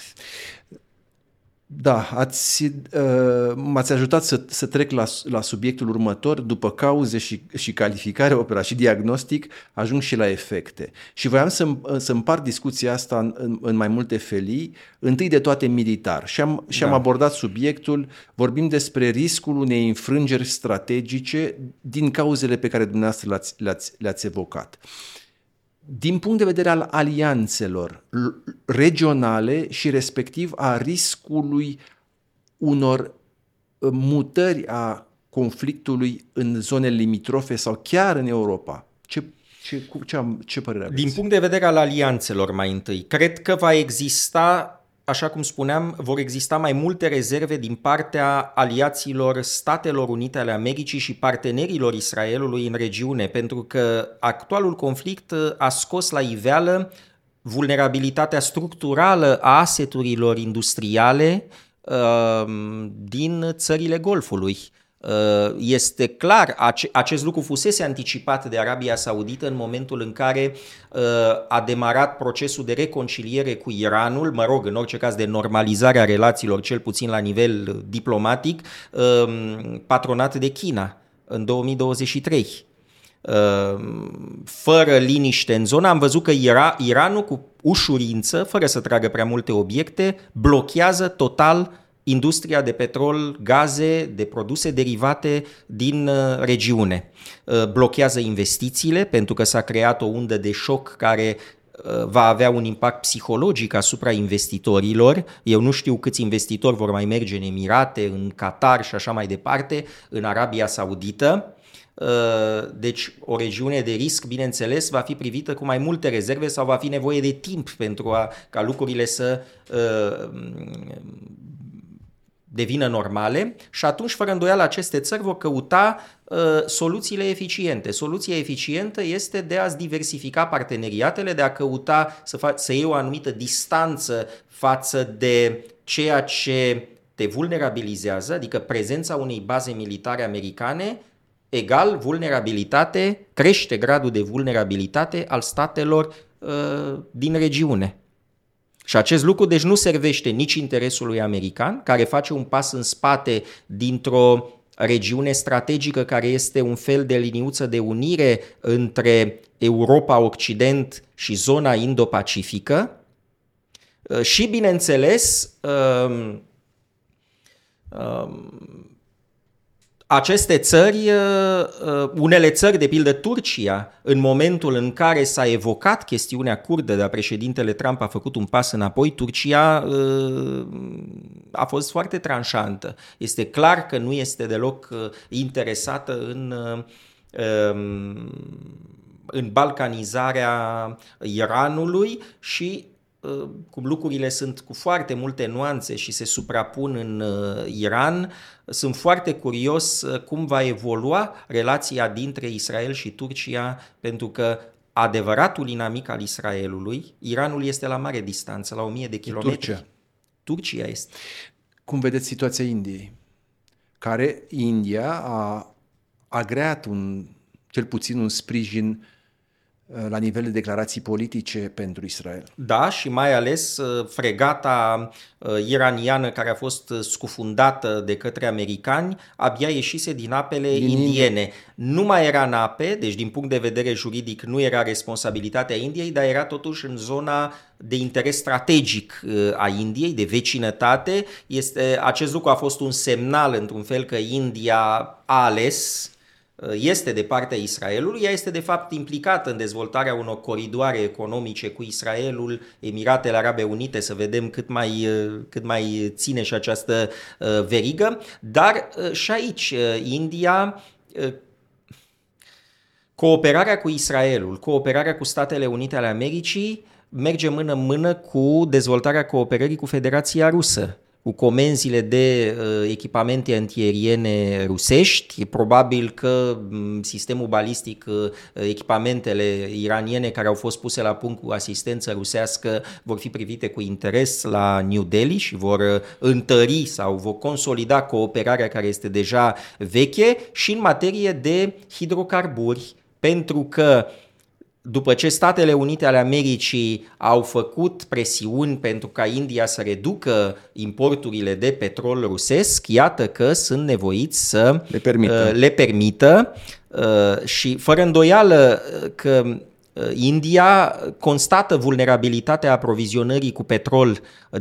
Da, m-ați ajutat să trec la subiectul următor. După cauze și calificare opera și diagnostic, ajung și la efecte. Și voiam să împart discuția asta în mai multe felii. Întâi de toate militar. Și am abordat subiectul, vorbim despre riscul unei înfrângeri strategice din cauzele pe care dumneavoastră le-ați evocat. din punct de vedere al alianțelor regionale și respectiv a riscului unor mutări a conflictului în zone limitrofe sau chiar în Europa, ce părere aveți? Din punct de vedere al alianțelor mai întâi, cred că va exista, așa cum spuneam, vor exista mai multe rezerve din partea aliaților Statelor Unite ale Americii și partenerilor Israelului în regiune, pentru că actualul conflict a scos la iveală vulnerabilitatea structurală a aseturilor industriale din țările Golfului. Este clar, acest lucru fusese anticipat de Arabia Saudită în momentul în care a demarat procesul de reconciliere cu Iranul, în orice caz de normalizare a relațiilor, cel puțin la nivel diplomatic, patronat de China în 2023. Fără liniște în zonă, am văzut că Iranul cu ușurință, fără să tragă prea multe obiecte, blochează total industria de petrol, gaze, de produse derivate din regiune. Blochează investițiile pentru că s-a creat o undă de șoc care va avea un impact psihologic asupra investitorilor. Eu nu știu câți investitori vor mai merge în Emirate, în Qatar și așa mai departe, în Arabia Saudită. Deci o regiune de risc, bineînțeles, va fi privită cu mai multe rezerve sau va fi nevoie de timp pentru ca lucrurile să devină normale și atunci, fără îndoială, aceste țări vor căuta soluțiile eficiente. Soluția eficientă este de a-ți diversifica parteneriatele, de a căuta să iei o anumită distanță față de ceea ce te vulnerabilizează, adică prezența unei baze militare americane egal vulnerabilitate, crește gradul de vulnerabilitate al statelor din regiune. Și acest lucru deci nu servește nici interesului american, care face un pas în spate dintr-o regiune strategică care este un fel de liniuță de unire între Europa, Occident și zona Indo-Pacifică. Și, bineînțeles, aceste țări, unele țări, de pildă Turcia, în momentul în care s-a evocat chestiunea kurdă, dar președintele Trump a făcut un pas înapoi, Turcia a fost foarte tranșantă. Este clar că nu este deloc interesată în balcanizarea Iranului și cum lucrurile sunt cu foarte multe nuanțe și se suprapun în Iran, sunt foarte curios cum va evolua relația dintre Israel și Turcia, pentru că adevăratul inamic al Israelului, Iranul este la mare distanță, la 1000 de kilometri. Turcia este. Cum vedeți situația Indiei? Care India a agreat cel puțin un sprijin la nivel de declarații politice pentru Israel. Da, și mai ales fregata iraniană care a fost scufundată de către americani abia ieșise din apele indiene. Nu mai era în ape, deci din punct de vedere juridic nu era responsabilitatea Indiei, dar era totuși în zona de interes strategic a Indiei, de vecinătate. Acest lucru a fost un semnal, într-un fel, că India a ales, este de partea Israelului, ea este de fapt implicată în dezvoltarea unor coridoare economice cu Israelul, Emiratele Arabe Unite, să vedem cât mai ține și această verigă, dar și aici India, cooperarea cu Israelul, cooperarea cu Statele Unite ale Americii merge mână-mână cu dezvoltarea cooperării cu Federația Rusă, cu comenzile de echipamente antiaeriene rusești. E probabil că sistemul balistic, echipamentele iraniene care au fost puse la punct cu asistență rusească vor fi privite cu interes la New Delhi și vor întări sau vor consolida cooperarea care este deja veche și în materie de hidrocarburi, pentru că după ce Statele Unite ale Americii au făcut presiuni pentru ca India să reducă importurile de petrol rusesc, iată că sunt nevoiți să le permită și fără îndoială că India constată vulnerabilitatea aprovizionării cu petrol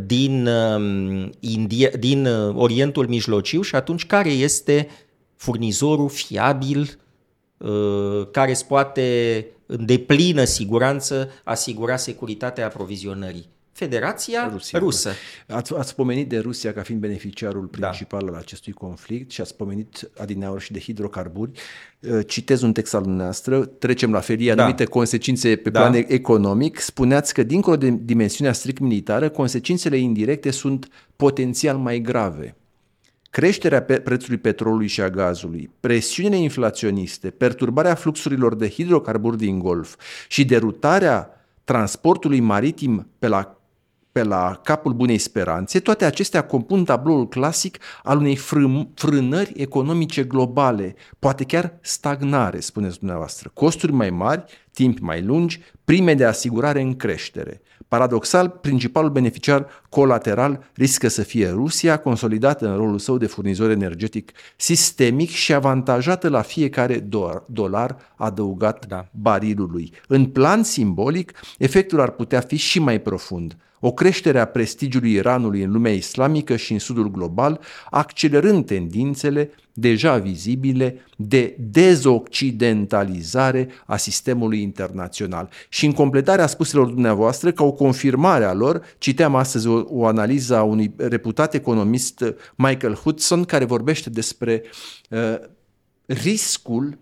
din Orientul Mijlociu și atunci care este furnizorul fiabil care îți poate în deplină siguranță asigura securitatea aprovizionării? Federația Rusă. Ați pomenit de Rusia ca fiind beneficiarul principal al acestui conflict și ați pomenit adineauri și de hidrocarburi. Citez un text al dumneavoastră, trecem la felie anumite consecințe pe plan economic. Spuneați că dincolo de dimensiunea strict militară, consecințele indirecte sunt potențial mai grave. Creșterea prețului petrolului și a gazului, presiunile inflaționiste, perturbarea fluxurilor de hidrocarburi din Golf și derutarea transportului maritim pe la capul Bunei Speranțe, toate acestea compun tabloul clasic al unei frânări economice globale, poate chiar stagnare, spuneți dumneavoastră. Costuri mai mari, timp mai lungi, prime de asigurare în creștere. Paradoxal, principalul beneficiar colateral riscă să fie Rusia, consolidată în rolul său de furnizor energetic sistemic și avantajată la fiecare dolar adăugat barilului. În plan simbolic, efectul ar putea fi și mai profund. O creștere a prestigiului Iranului în lumea islamică și în sudul global, accelerând tendințele deja vizibile de dezoccidentalizare a sistemului internațional. Și în completarea spuselor dumneavoastră, ca o confirmare a lor, citeam astăzi o analiză a unui reputat economist, Michael Hudson, care vorbește despre riscul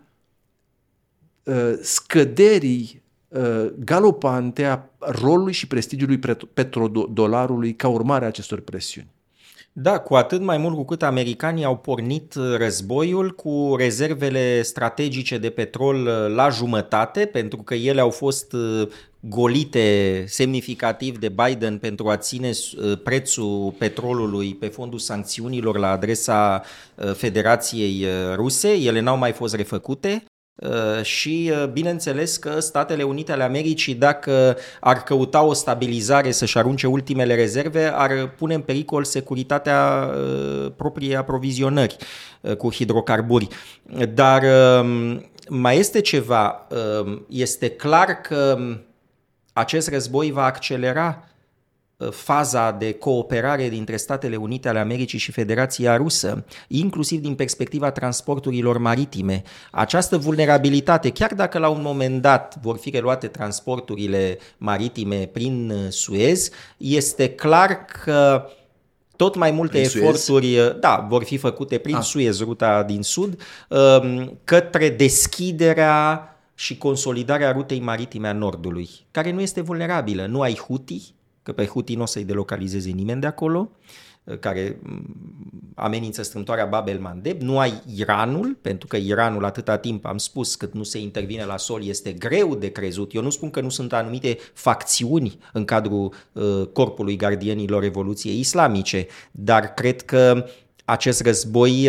scăderii galopante a rolului și prestigiului petrodolarului ca urmare a acestor presiuni. Da, cu atât mai mult cu cât americanii au pornit războiul cu rezervele strategice de petrol la jumătate, pentru că ele au fost golite semnificativ de Biden pentru a ține prețul petrolului pe fondul sancțiunilor la adresa Federației Ruse. Ele n-au mai fost refăcute. Și bineînțeles că Statele Unite ale Americii, dacă ar căuta o stabilizare să-și arunce ultimele rezerve, ar pune în pericol securitatea propriei aprovizionări cu hidrocarburi. Dar mai este ceva, este clar că acest război va accelera faza de cooperare dintre Statele Unite ale Americii și Federația Rusă, inclusiv din perspectiva transporturilor maritime. Această vulnerabilitate, chiar dacă la un moment dat vor fi reluate transporturile maritime prin Suez, este clar că tot mai multe eforturi vor fi făcute prin Suez, ruta din sud, către deschiderea și consolidarea rutei maritime a Nordului, care nu este vulnerabilă. Nu ai Houthi, că pe Houthi nu o să-i delocalizeze nimeni de acolo, care amenință strâmtoarea Bab el-Mandeb, nu ai Iranul, pentru că Iranul atâta timp, am spus, cât nu se intervine la sol, este greu de crezut. Eu nu spun că nu sunt anumite facțiuni în cadrul corpului gardienilor Revoluției Islamice, dar cred că acest război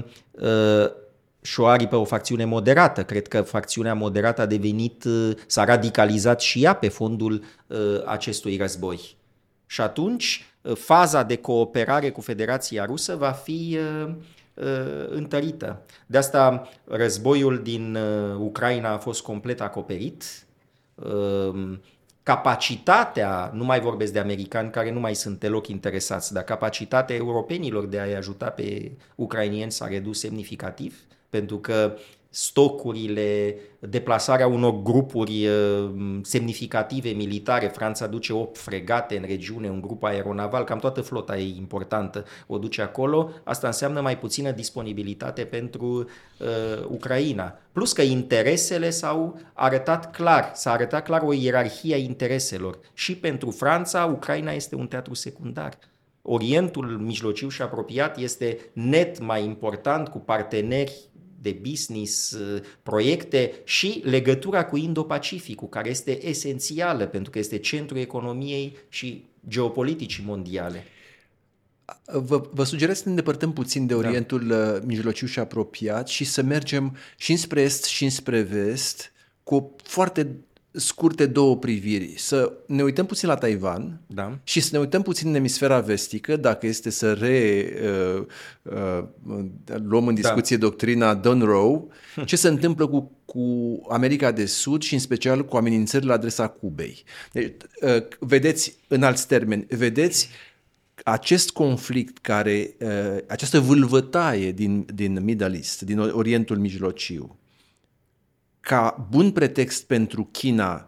și-o aripă o facțiune moderată. Cred că facțiunea moderată a devenit, s-a radicalizat și ea pe fondul acestui război. Și atunci faza de cooperare cu Federația Rusă va fi întărită. De asta războiul din Ucraina a fost complet acoperit. Capacitatea, nu mai vorbesc de americani care nu mai sunt deloc interesați, dar capacitatea europenilor de a-i ajuta pe ucrainieni s-a redus semnificativ, pentru că stocurile, deplasarea unor grupuri semnificative militare, Franța duce 8 fregate în regiune, un grup aeronaval, cam toată flota e importantă, o duce acolo, asta înseamnă mai puțină disponibilitate pentru Ucraina. Plus că interesele s-a arătat clar o ierarhie a intereselor. Și pentru Franța, Ucraina este un teatru secundar. Orientul Mijlociu și apropiat este net mai important, cu parteneri de business, proiecte și legătura cu Indo-Pacificul, care este esențială pentru că este centrul economiei și geopoliticii mondiale. Vă sugerez să ne îndepărtăm puțin de Orientul Mijlociu și apropiat și să mergem și înspre est și înspre vest cu foarte scurte două priviri. Să ne uităm puțin la Taiwan și să ne uităm puțin în emisfera vestică, dacă este să luăm în discuție doctrina Monroe, ce se întâmplă cu America de Sud și în special cu amenințările la adresa Cubei. Deci, vedeți, în alți termeni, acest conflict, această vâlvătaie din Middle East, din Orientul Mijlociu, ca bun pretext pentru China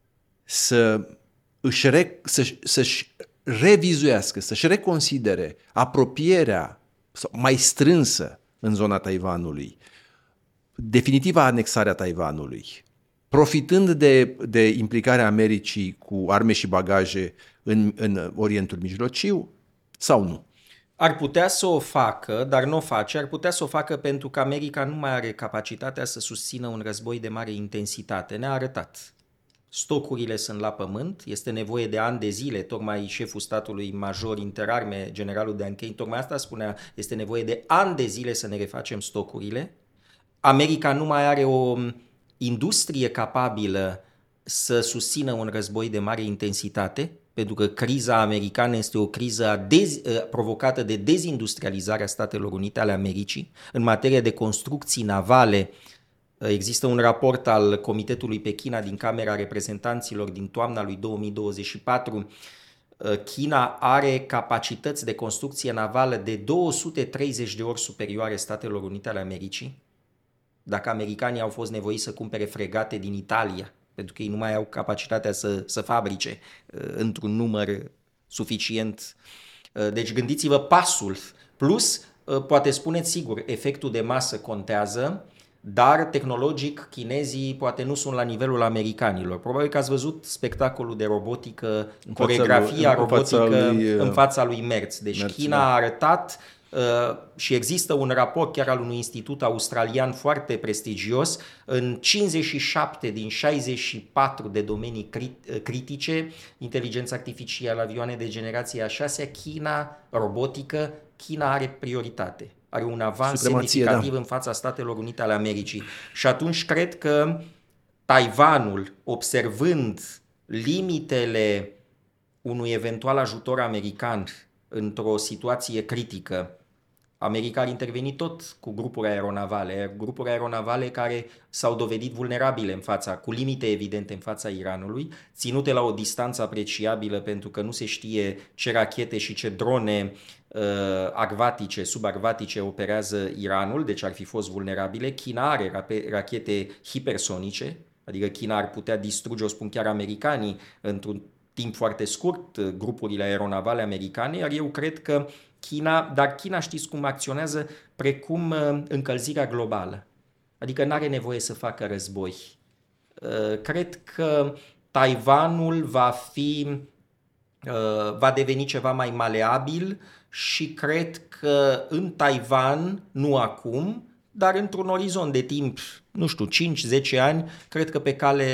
să-și revizuiască, să-și reconsidere apropierea mai strânsă în zona Taiwanului, definitiva anexarea Taiwanului, profitând de implicarea Americii cu arme și bagaje în Orientul Mijlociu sau nu? Ar putea să o facă, dar nu o face. Ar putea să o facă pentru că America nu mai are capacitatea să susțină un război de mare intensitate. Ne-a arătat. Stocurile sunt la pământ, este nevoie de ani de zile, tocmai șeful statului major interarme, generalul Deng, tocmai asta spunea, este nevoie de ani de zile să ne refacem stocurile. America nu mai are o industrie capabilă să susțină un război de mare intensitate, pentru că criza americană este o criză provocată de dezindustrializarea Statelor Unite ale Americii. În materie de construcții navale, există un raport al Comitetului pe China din Camera Reprezentanților din toamna lui 2024. China are capacități de construcție navală de 230 de ori superioare Statelor Unite ale Americii. Dacă americanii au fost nevoiți să cumpere fregate din Italia, pentru că ei nu mai au capacitatea să fabrice într-un număr suficient. Deci gândiți-vă pasul. Plus, poate spuneți sigur, efectul de masă contează, dar tehnologic chinezii poate nu sunt la nivelul americanilor. Probabil că ați văzut spectacolul de robotică, coreografia robotică în fața lui Merz. Deci Merz, China a arătat și există un raport chiar al unui institut australian foarte prestigios, în 57 din 64 de domenii critice, inteligența artificială, avioane de generație a 6-a, China, robotică, China are prioritate. Are un avans semnificativ în fața Statelor Unite ale Americii. Și atunci cred că Taiwanul, observând limitele unui eventual ajutor american într-o situație critică, America ar interveni tot cu grupuri aeronavale care s-au dovedit vulnerabile cu limite evidente în fața Iranului, ținute la o distanță apreciabilă pentru că nu se știe ce rachete și ce drone subarcvatice operează Iranul, deci ar fi fost vulnerabile. China are rachete hipersonice, adică China ar putea distruge, o spun chiar americanii, într-un timp foarte scurt, grupurile aeronavale americane, iar eu cred că China știți cum acționează, precum încălzirea globală. Adică nu are nevoie să facă război. Cred că Taiwanul va deveni ceva mai maleabil și cred că în Taiwan, nu acum, dar într-un orizont de timp, 5-10 ani, cred că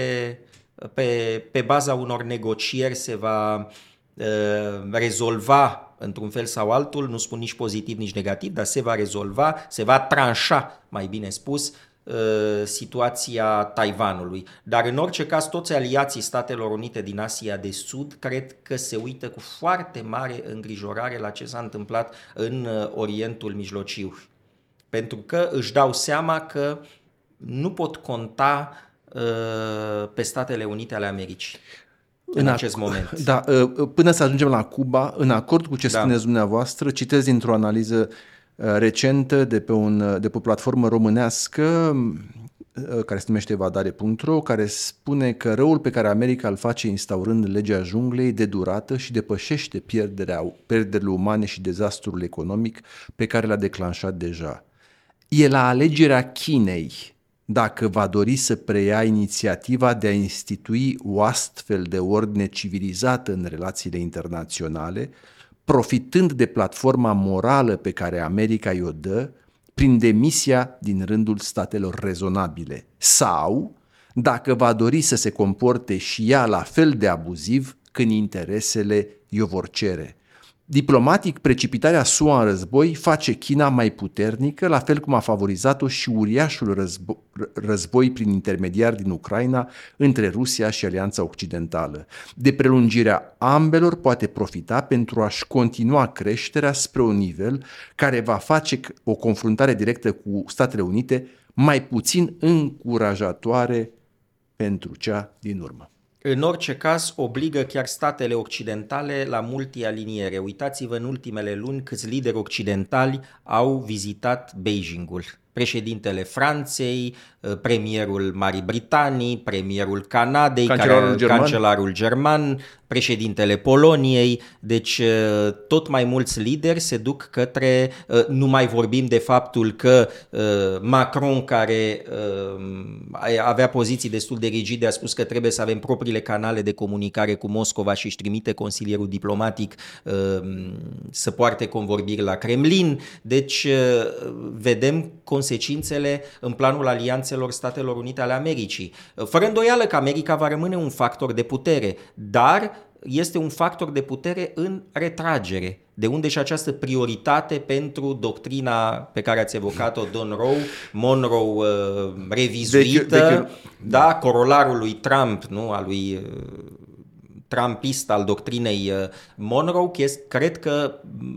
pe baza unor negocieri se va rezolva într-un fel sau altul, nu spun nici pozitiv, nici negativ, dar se va rezolva, se va tranșa, mai bine spus, situația Taiwanului. Dar în orice caz, toți aliații Statelor Unite din Asia de Sud cred că se uită cu foarte mare îngrijorare la ce s-a întâmplat în Orientul Mijlociu. Pentru că își dau seama că nu pot conta pe Statele Unite ale Americii în acest moment. Da, până să ajungem la Cuba, în acord cu ce spuneți dumneavoastră, citez dintr-o analiză recentă de pe o platformă românească care se numește evadare.ro, care spune că răul pe care America îl face instaurând legea junglei de durată și depășește pierderile umane și dezastrul economic pe care l-a declanșat deja. E la alegerea Chinei dacă va dori să preia inițiativa de a institui o astfel de ordine civilizată în relațiile internaționale, profitând de platforma morală pe care America i-o dă prin demisia din rândul statelor rezonabile, sau dacă va dori să se comporte și ea la fel de abuziv când interesele i-o vor cere. Diplomatic, precipitarea SUA în război face China mai puternică, la fel cum a favorizat-o și uriașul război prin intermediari din Ucraina între Rusia și Alianța Occidentală. De prelungirea ambelor poate profita pentru a-și continua creșterea spre un nivel care va face o confruntare directă cu Statele Unite mai puțin încurajatoare pentru cea din urmă. În orice caz, obligă chiar statele occidentale la multialiniere. Uitați-vă în ultimele luni câți lideri occidentali au vizitat Beijingul. președintele Franței, premierul Marii Britanii, premierul Canadei, cancelarul german, președintele Poloniei, deci tot mai mulți lideri se duc către, nu mai vorbim de faptul că Macron, care avea poziții destul de rigide, a spus că trebuie să avem propriile canale de comunicare cu Moscova și își trimite consilierul diplomatic să poarte convorbiri la Kremlin, deci vedem consecințele în planul alianțelor Statelor Unite ale Americii. Fără îndoială că America va rămâne un factor de putere, dar este un factor de putere în retragere. De unde și această prioritate pentru doctrina pe care ați evocat-o, Monroe revizuită, da, corolarul lui Trump, nu, al lui trumpist al doctrinei Monroe. Cred că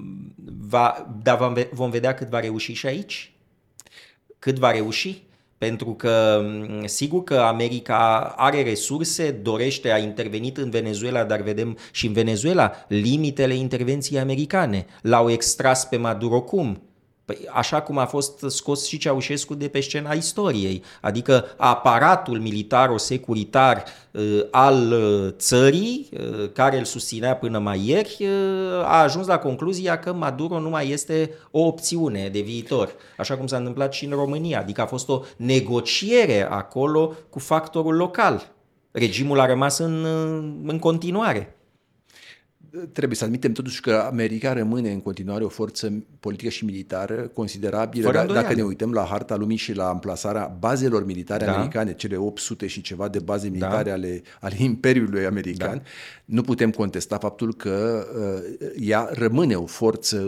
vom vedea cât va reuși și aici. Cât va reuși? Pentru că sigur că America are resurse, dorește, a intervenit în Venezuela, dar vedem și în Venezuela limitele intervenției americane. L-au extras pe Maduro cum? Păi, așa cum a fost scos și Ceaușescu de pe scena istoriei, adică aparatul militar-securitar al țării, care îl susținea până mai ieri, a ajuns la concluzia că Maduro nu mai este o opțiune de viitor, așa cum s-a întâmplat și în România, adică a fost o negociere acolo cu factorul local. Regimul a rămas în continuare. Trebuie să admitem totuși că America rămâne în continuare o forță politică și militară considerabilă, dacă ne uităm la harta lumii și la amplasarea bazelor militare americane, cele 800 și ceva de baze militare ale Imperiului American, nu putem contesta faptul că ea rămâne o forță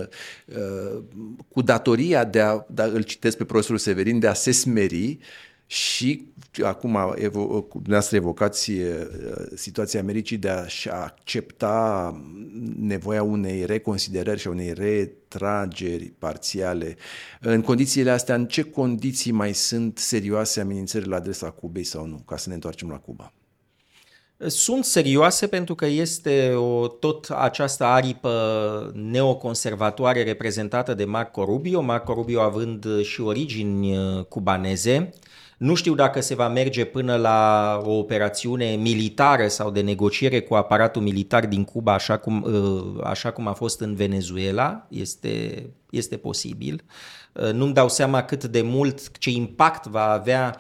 cu datoria îl citesc pe profesorul Severin, de a se smeri. Și acum dumneavoastră evocați situația Americii de a-și accepta nevoia unei reconsiderări și a unei retrageri parțiale. În condițiile astea, în ce condiții mai sunt serioase amenințările la adresa Cubei sau nu, ca să ne întoarcem la Cuba? Sunt serioase pentru că este tot această aripă neoconservatoare reprezentată de Marco Rubio având și origini cubaneze. Nu știu dacă se va merge până la o operațiune militară sau de negociere cu aparatul militar din Cuba, așa cum a fost în Venezuela. Este posibil. Nu-mi dau seama cât de mult, ce impact va avea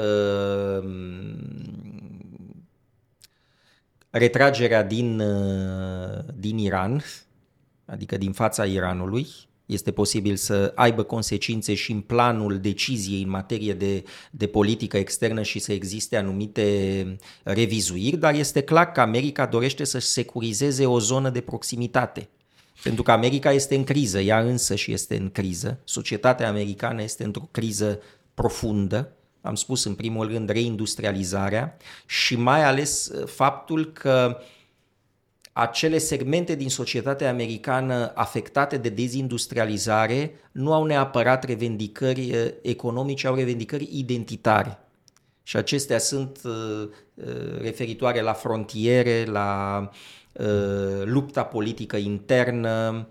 retragerea din Iran, adică din fața Iranului. Este posibil să aibă consecințe și în planul deciziei în materie de politică externă și să existe anumite revizuiri, dar este clar că America dorește să-și securizeze o zonă de proximitate. Pentru că America este în criză, ea însă și este în criză. Societatea americană este într-o criză profundă. Am spus în primul rând reindustrializarea și mai ales faptul că acele segmente din societatea americană afectate de dezindustrializare nu au neapărat revendicări economice, au revendicări identitare. Și acestea sunt referitoare la frontiere, la lupta politică internă.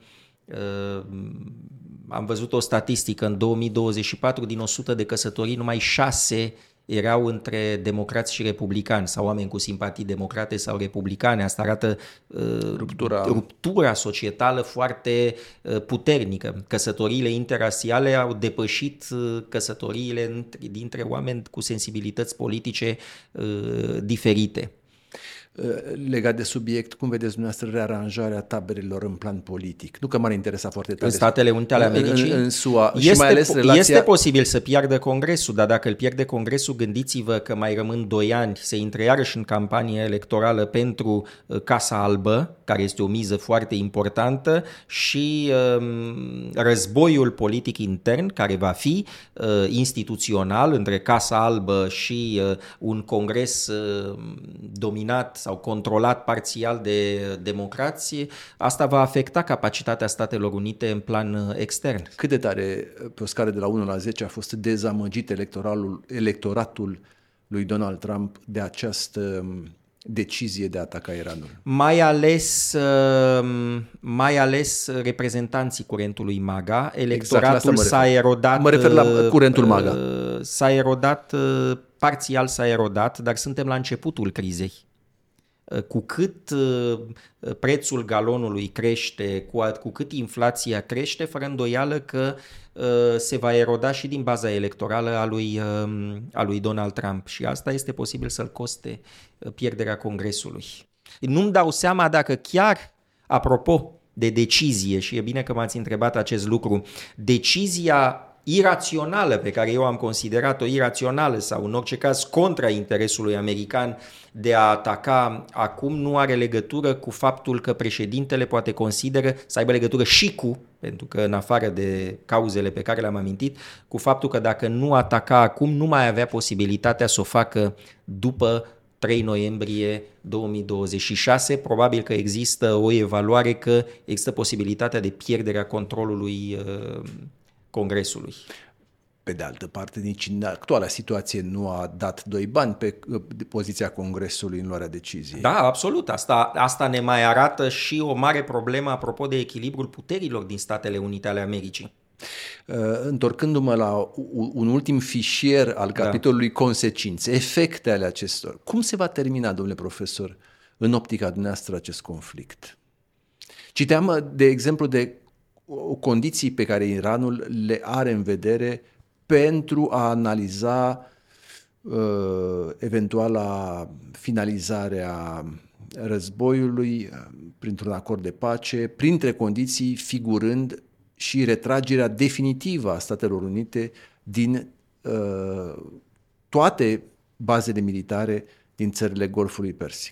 Am văzut o statistică în 2024, din 100 de căsătorii, numai 6 erau între democrați și republicani sau oameni cu simpatii democrate sau republicane. Asta arată ruptura societală foarte puternică. Căsătoriile interrasiale au depășit căsătoriile dintre oameni cu sensibilități politice diferite. Legat de subiect, cum vedeți dumneavoastră rearanjarea taberelor în plan politic? Nu că m-ar interesa foarte tare. În Statele Unite ale Americii? În SUA. Și mai ales relația... Este posibil să piardă Congresul, dar dacă îl pierde Congresul, gândiți-vă că mai rămân 2 ani, se intre iarăși în campanie electorală pentru Casa Albă, care este o miză foarte importantă, și războiul politic intern, care va fi instituțional între Casa Albă și un Congres dominat sau controlat parțial de democrație, asta va afecta capacitatea Statelor Unite în plan extern. Cât de tare, pe o scară de la 1 la 10, a fost dezamăgit electoratul lui Donald Trump de această decizie de a ataca Iranul? Mai ales reprezentanții curentului MAGA. Electoratul s-a erodat. Mă refer la curentul MAGA. S-a erodat, parțial s-a erodat, dar suntem la începutul crizei. Cu cât prețul galonului crește, cu cât inflația crește, fără îndoială că se va eroda și din baza electorală a lui Donald Trump și asta este posibil să-l coste pierderea Congresului. Nu-mi dau seama dacă chiar, apropo de decizie, și e bine că m-ați întrebat acest lucru, decizia irațională pe care eu am considerat-o irațională sau în orice caz contra interesului american de a ataca acum nu are legătură cu faptul că președintele poate consideră să aibă legătură și cu, pentru că în afară de cauzele pe care le-am amintit, cu faptul că dacă nu ataca acum nu mai avea posibilitatea să o facă după 3 noiembrie 2026, probabil că există o evaluare că există posibilitatea de pierderea controlului Congresului. Pe de altă parte, nici în actuala situație nu a dat doi bani pe poziția Congresului în luarea deciziei. Da, absolut. Asta ne mai arată și o mare problemă apropo de echilibrul puterilor din Statele Unite ale Americii. Întorcându-mă la un ultim fișier al capitolului consecințe, efecte ale acestor. Cum se va termina, domnule profesor, în optica dumneavoastră acest conflict? Citeam, de exemplu, de condiții pe care Iranul le are în vedere pentru a analiza eventuala finalizare a războiului printr-un acord de pace, printre condiții figurând și retragerea definitivă a Statelor Unite din toate bazele militare din țările Golfului Persic.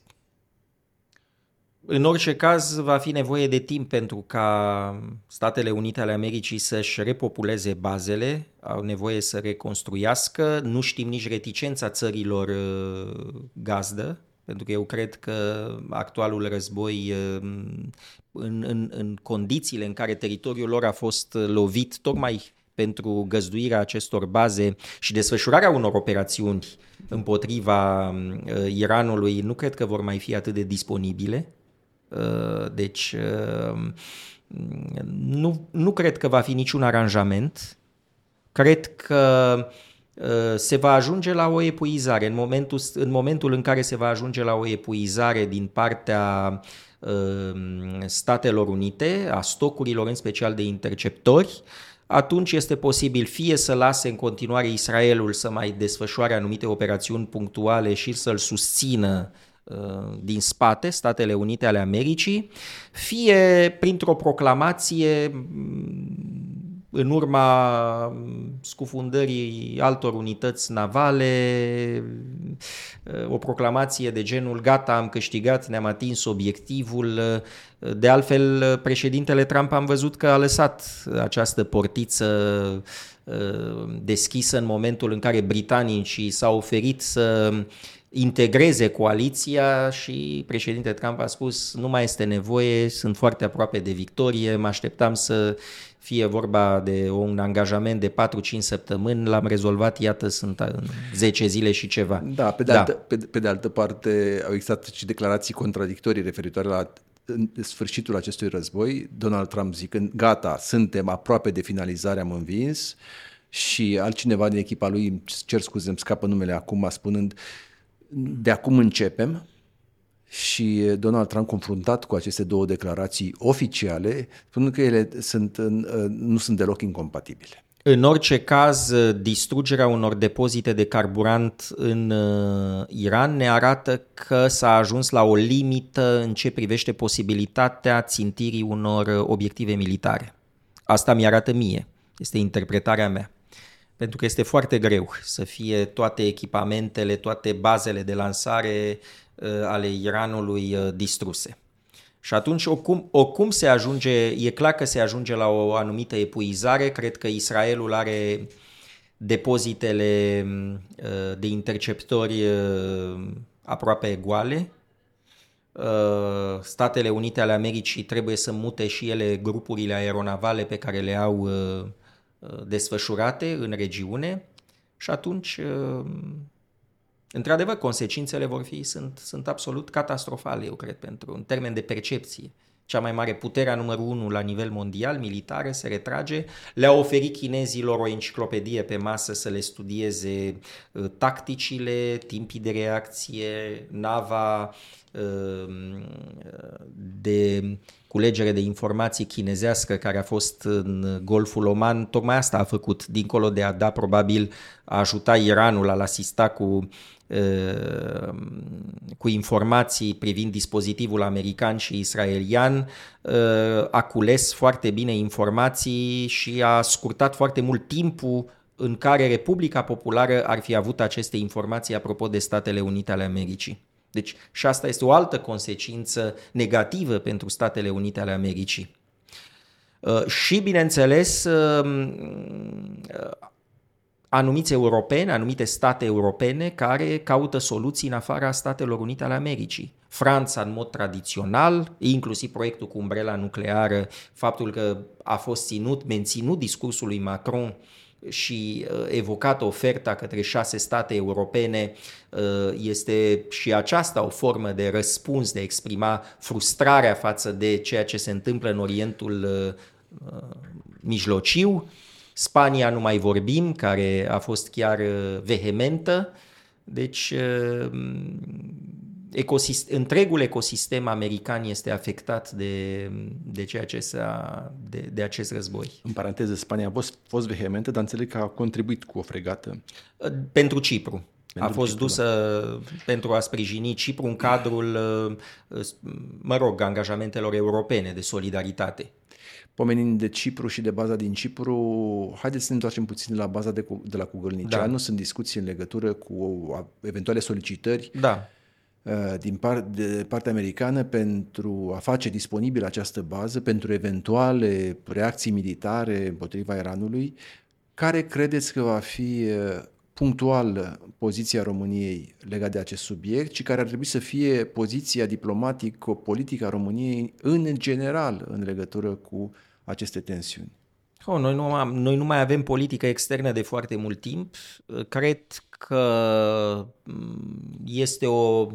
În orice caz, va fi nevoie de timp pentru ca Statele Unite ale Americii să-și repopuleze bazele, au nevoie să reconstruiască, nu știm nici reticența țărilor gazdă, pentru că eu cred că actualul război, în condițiile în care teritoriul lor a fost lovit tocmai pentru găzduirea acestor baze și desfășurarea unor operațiuni împotriva Iranului, nu cred că vor mai fi atât de disponibile. Deci nu cred că va fi niciun aranjament. Cred că se va ajunge la o epuizare. În momentul în care se va ajunge la o epuizare din partea Statelor Unite, a stocurilor în special de interceptori, atunci este posibil fie să lase în continuare Israelul să mai desfășoare anumite operațiuni punctuale și să-l susțină din spate, Statele Unite ale Americii, fie printr-o proclamație în urma scufundării altor unități navale, o proclamație de genul gata, am câștigat, ne-am atins obiectivul. De altfel, președintele Trump am văzut că a lăsat această portiță deschisă în momentul în care britanicii s-au oferit să integreze coaliția și președintele Trump a spus nu mai este nevoie, sunt foarte aproape de victorie, mă așteptam să fie vorba de un angajament de 4-5 săptămâni, l-am rezolvat, iată, sunt 10 zile și ceva. Da, pe de altă parte au existat și declarații contradictorii referitoare la sfârșitul acestui război, Donald Trump zicând gata, suntem aproape de finalizare, am învins, și altcineva din echipa lui, cer scuze, îmi scapă numele acum, spunând de acum începem. Și Donald Trump, confruntat cu aceste două declarații oficiale, spunând că ele nu sunt deloc incompatibile. În orice caz, distrugerea unor depozite de carburant în Iran ne arată că s-a ajuns la o limită în ce privește posibilitatea țintirii unor obiective militare. Asta mi-arată mie, este interpretarea mea. Pentru că este foarte greu să fie toate echipamentele, toate bazele de lansare ale Iranului distruse. Și atunci, oricum se ajunge, e clar că se ajunge la o anumită epuizare. Cred că Israelul are depozitele de interceptori aproape egale. Statele Unite ale Americii trebuie să mute și ele grupurile aeronavale pe care le au desfășurate în regiune și atunci Într-adevăr, consecințele sunt absolut catastrofale, eu cred, în termen de percepție. Cea mai mare putere, numărul 1 la nivel mondial, militară, se retrage. Le-a oferit chinezilor o enciclopedie pe masă să le studieze tacticile, timpii de reacție, nava de culegere de informații chinezească care a fost în Golful Oman. Tocmai asta a făcut, dincolo de a da probabil, a ajuta Iranul, a-l asista cu informații privind dispozitivul american și israelian, a cules foarte bine informații și a scurtat foarte mult timpul în care Republica Populară ar fi avut aceste informații apropo de Statele Unite ale Americii. Deci și asta este o altă consecință negativă pentru Statele Unite ale Americii. Și, bineînțeles, anumiți europeni, anumite state europene care caută soluții în afara Statelor Unite ale Americii. Franța, în mod tradițional, inclusiv proiectul cu umbrela nucleară, faptul că a fost menținut discursul lui Macron și evocat oferta către 6 state europene, este și aceasta o formă de răspuns, de a exprima frustrarea față de ceea ce se întâmplă în Orientul Mijlociu. Spania nu mai vorbim, care a fost chiar vehementă. Deci întregul ecosistem american este afectat de ceea ce de acest război. În paranteză, Spania a fost vehementă, dar înțeleg că a contribuit cu o fregată. Pentru Cipru. A fost dusă pentru a sprijini Cipru în cadrul, angajamentelor europene de solidaritate. Pomenind de Cipru și de baza din Cipru, haideți să ne întoarcem puțin la baza de la Cugălniceanu. Da. Sunt discuții în legătură cu eventuale solicitări de partea americană pentru a face disponibilă această bază pentru eventuale reacții militare împotriva Iranului. Care credeți că va fi punctual poziția României legată de acest subiect și care ar trebui să fie poziția diplomatico-politică a României în general în legătură cu aceste tensiuni? Noi nu mai avem politică externă de foarte mult timp. Cred că este o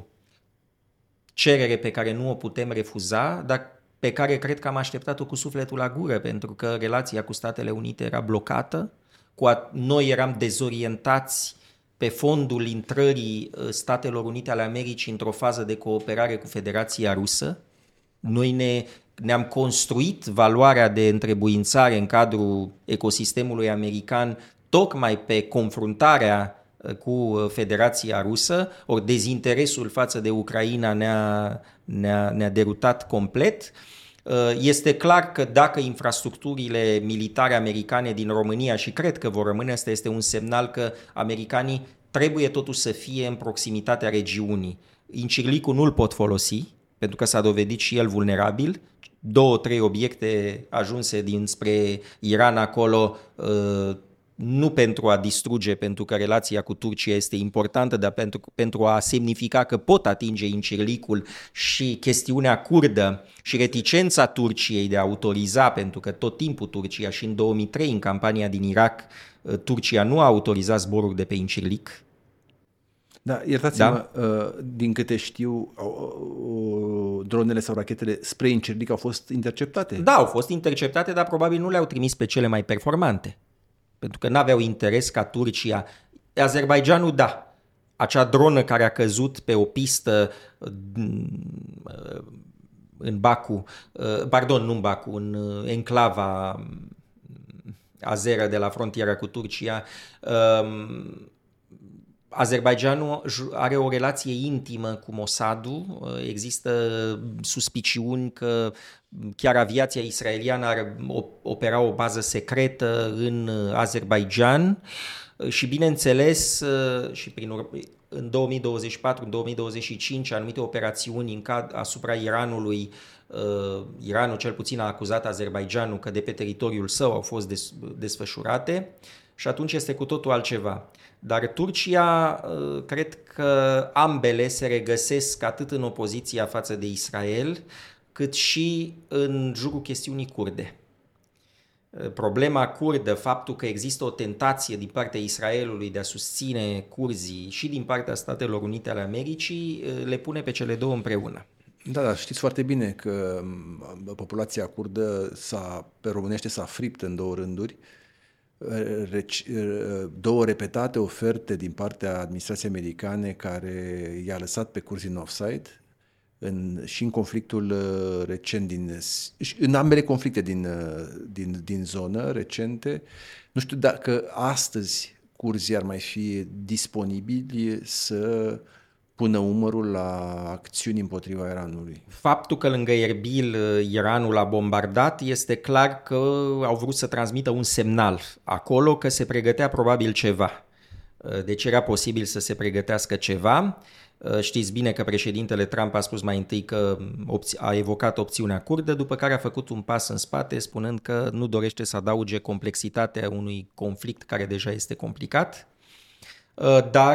cerere pe care nu o putem refuza, dar pe care cred că am așteptat-o cu sufletul la gură, pentru că relația cu Statele Unite era blocată. Noi eram dezorientați pe fondul intrării Statelor Unite ale Americii într-o fază de cooperare cu Federația Rusă. Noi ne-am construit valoarea de întrebuințare în cadrul ecosistemului american tocmai pe confruntarea cu Federația Rusă, ori dezinteresul față de Ucraina ne-a derutat complet. Este clar că dacă infrastructurile militare americane din România, și cred că vor rămâne, asta este un semnal că americanii trebuie totuși să fie în proximitatea regiunii. Incirlicul nu-l pot folosi, pentru că s-a dovedit și el vulnerabil. 2-3 obiecte ajunse dinspre Iran acolo, nu pentru a distruge, pentru că relația cu Turcia este importantă, dar pentru a semnifica că pot atinge Incirlicul, și chestiunea kurdă și reticența Turciei de a autoriza, pentru că tot timpul Turcia, și în 2003, în campania din Irak, Turcia nu a autorizat zboruri de pe Incirlic. Da, iertați-mă, din câte știu, dronele sau rachetele spre Incirlic au fost interceptate. Da, au fost interceptate, dar probabil nu le-au trimis pe cele mai performante. Pentru că n-aveau interes ca Turcia. Azerbaidjanul, da. Acea dronă care a căzut pe o pistă în Baku, nu în Baku, în enclava azeră de la frontiera cu Turcia. Azerbaidjanul are o relație intimă cu Mossadul. Există suspiciuni că chiar aviația israeliană ar opera o bază secretă în Azerbaidjan și, bineînțeles, și în 2024, în 2025, anumite operațiuni asupra Iranului. Iranul cel puțin a acuzat Azerbaidjanul că de pe teritoriul său au fost desfășurate și atunci este cu totul altceva. Dar Turcia, cred că ambele se regăsesc atât în opoziția față de Israel, cât și în jurul chestiunii kurde. problema curdă, faptul că există o tentație din partea Israelului de a susține curzii și din partea Statelor Unite ale Americii, le pune pe cele două împreună. Da, dar știți foarte bine că populația curdă pe românește s-a fript în două rânduri. Două repetate oferte din partea administrației americane care i-a lăsat pe curzi în offside și în conflictul recent în ambele conflicte din zonă recente. Nu știu dacă astăzi curzii ar mai fi disponibili să pună umărul la acțiuni împotriva Iranului. Faptul că lângă Erbil Iranul a bombardat este clar că au vrut să transmită un semnal acolo că se pregătea probabil ceva. Deci era posibil să se pregătească ceva. Știți bine că președintele Trump a spus mai întâi că a evocat opțiunea curdă, după care a făcut un pas în spate spunând că nu dorește să adauge complexitatea unui conflict care deja este complicat. Dar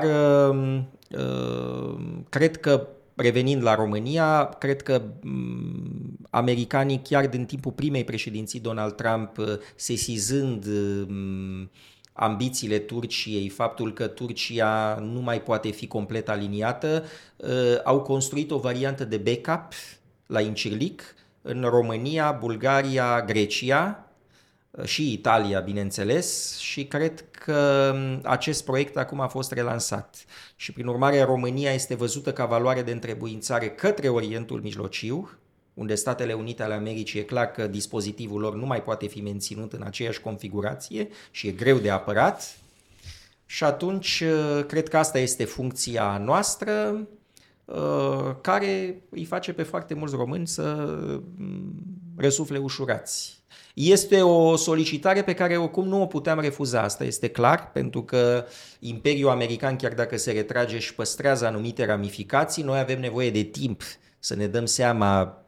cred că, revenind la România, cred că americanii chiar din timpul primei președinții Donald Trump, sesizând ambițiile Turciei, faptul că Turcia nu mai poate fi complet aliniată, au construit o variantă de backup la Incirlic în România, Bulgaria, Grecia și Italia, bineînțeles, și cred că acest proiect acum a fost relansat. Și prin urmare România este văzută ca valoare de întrebuințare către Orientul Mijlociu, unde Statele Unite ale Americii e clar că dispozitivul lor nu mai poate fi menținut în aceeași configurație și e greu de apărat. Și atunci cred că asta este funcția noastră, care îi face pe foarte mulți români să răsufle ușurați. Este o solicitare pe care oricum nu o puteam refuza, asta este clar, pentru că Imperiul American, chiar dacă se retrage, și păstrează anumite ramificații, noi avem nevoie de timp să ne dăm seama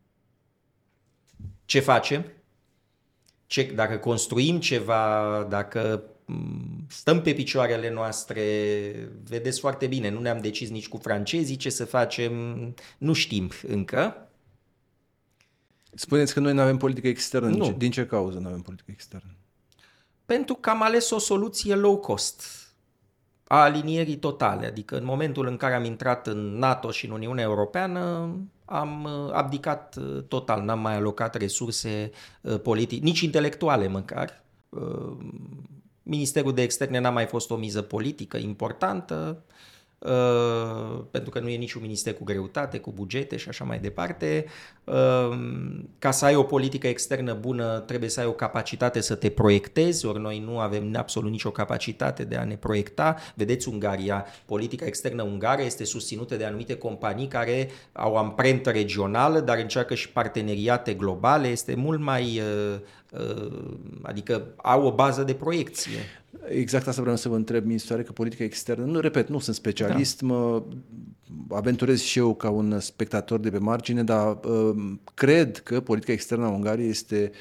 ce facem, dacă construim ceva, dacă stăm pe picioarele noastre. Vedeți foarte bine, nu ne-am decis nici cu francezii ce să facem, nu știm încă. Spuneți că noi nu avem politică externă. Nu. Din ce cauză nu avem politică externă? Pentru că am ales o soluție low cost, a alinierii totale. Adică în momentul în care am intrat în NATO și în Uniunea Europeană, am abdicat total, n-am mai alocat resurse politice, nici intelectuale măcar. Ministerul de Externe n-a mai fost o miză politică importantă, pentru că nu e niciun minister cu greutate, cu bugete și așa mai departe. Ca să ai o politică externă bună, trebuie să ai o capacitate să te proiectezi, ori noi nu avem absolut nicio capacitate de a ne proiecta. Vedeți Ungaria, politica externă ungară este susținută de anumite companii care au amprentă regională, dar încearcă și parteneriate globale, este mult mai... adică au o bază de proiecție. Exact asta vreau să vă întreb, mi se pare că politica externă, nu, repet, nu sunt specialist, mă aventurez și eu ca un spectator de pe margine, dar cred că politica externă a Ungariei este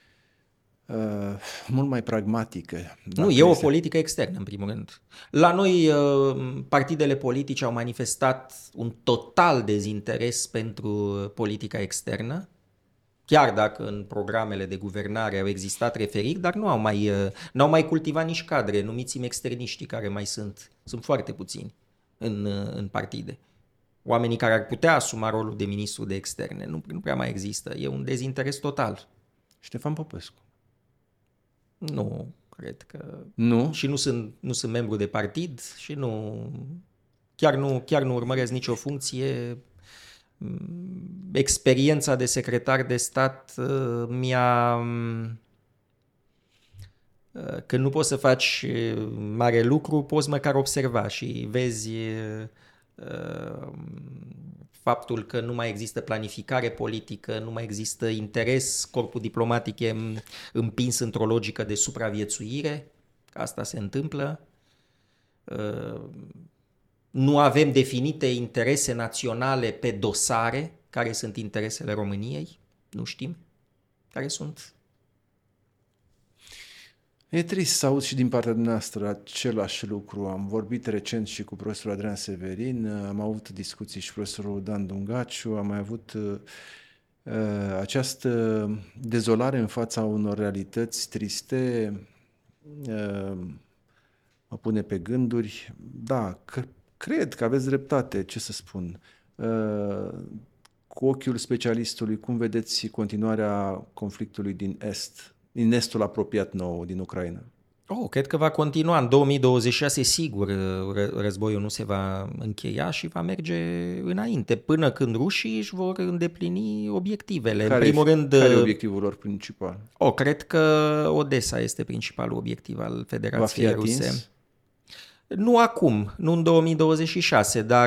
mult mai pragmatică. Nu, e o politică externă, în primul rând. La noi, partidele politice au manifestat un total dezinteres pentru politica externă, chiar dacă în programele de guvernare au existat referiri, dar n-au mai cultivat nici cadre, numiți-mi externiștii care mai sunt foarte puțini în partide. Oamenii care ar putea asuma rolul de ministru de externe, nu prea mai există, e un dezinteres total. Ștefan Popescu. Nu, cred că... Nu? Și nu sunt membru de partid și chiar nu urmăresc nicio funcție. Experiența de secretar de stat când nu poți să faci mare lucru, poți măcar observa și vezi faptul că nu mai există planificare politică, nu mai există interes, corpul diplomatic e împins într-o logică de supraviețuire, că asta se întâmplă. Nu avem definite interese naționale pe dosare, care sunt interesele României, nu știm care sunt. E trist să auzi și din partea dumneavoastră același lucru. Am vorbit recent și cu profesorul Adrian Severin, am avut discuții și cu profesorul Dan Dungaciu, am mai avut Această dezolare în fața unor realități triste mă pune pe gânduri. Da, cred că aveți dreptate, ce să spun. Cu ochiul specialistului, cum vedeți continuarea conflictului din estul apropiat nou, din Ucraina? Cred că va continua. În 2026, sigur, războiul nu se va încheia și va merge înainte, până când rușii își vor îndeplini obiectivele. Care, în primul rând, care e obiectivul lor principal? Cred că Odessa este principalul obiectiv al Federației Ruse. Nu acum, nu în 2026, dar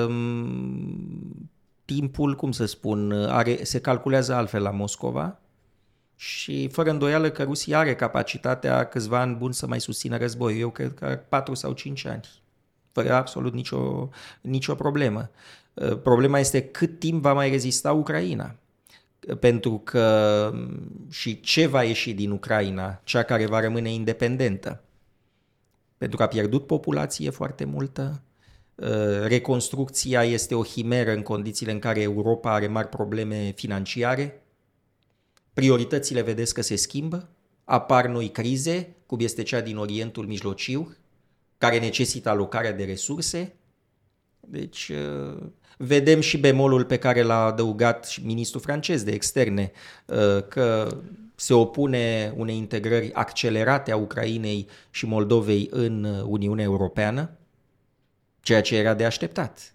timpul, cum să spun, se calculează altfel la Moscova. Și fără îndoială că Rusia are capacitatea câțiva ani buni să mai susțină războiul. Eu cred că 4 sau 5 ani, fără absolut nicio problemă. Problema este cât timp va mai rezista Ucraina. Pentru că și ce va ieși din Ucraina, cea care va rămâne independentă. Pentru că a pierdut populație foarte multă. Reconstrucția este o himeră în condițiile în care Europa are mari probleme financiare. Prioritățile vedeți că se schimbă, apar noi crize, cum este cea din Orientul Mijlociu, care necesită alocarea de resurse. Deci vedem și bemolul pe care l-a adăugat și ministrul francez de externe, că se opune unei integrări accelerate a Ucrainei și Moldovei în Uniunea Europeană, ceea ce era de așteptat.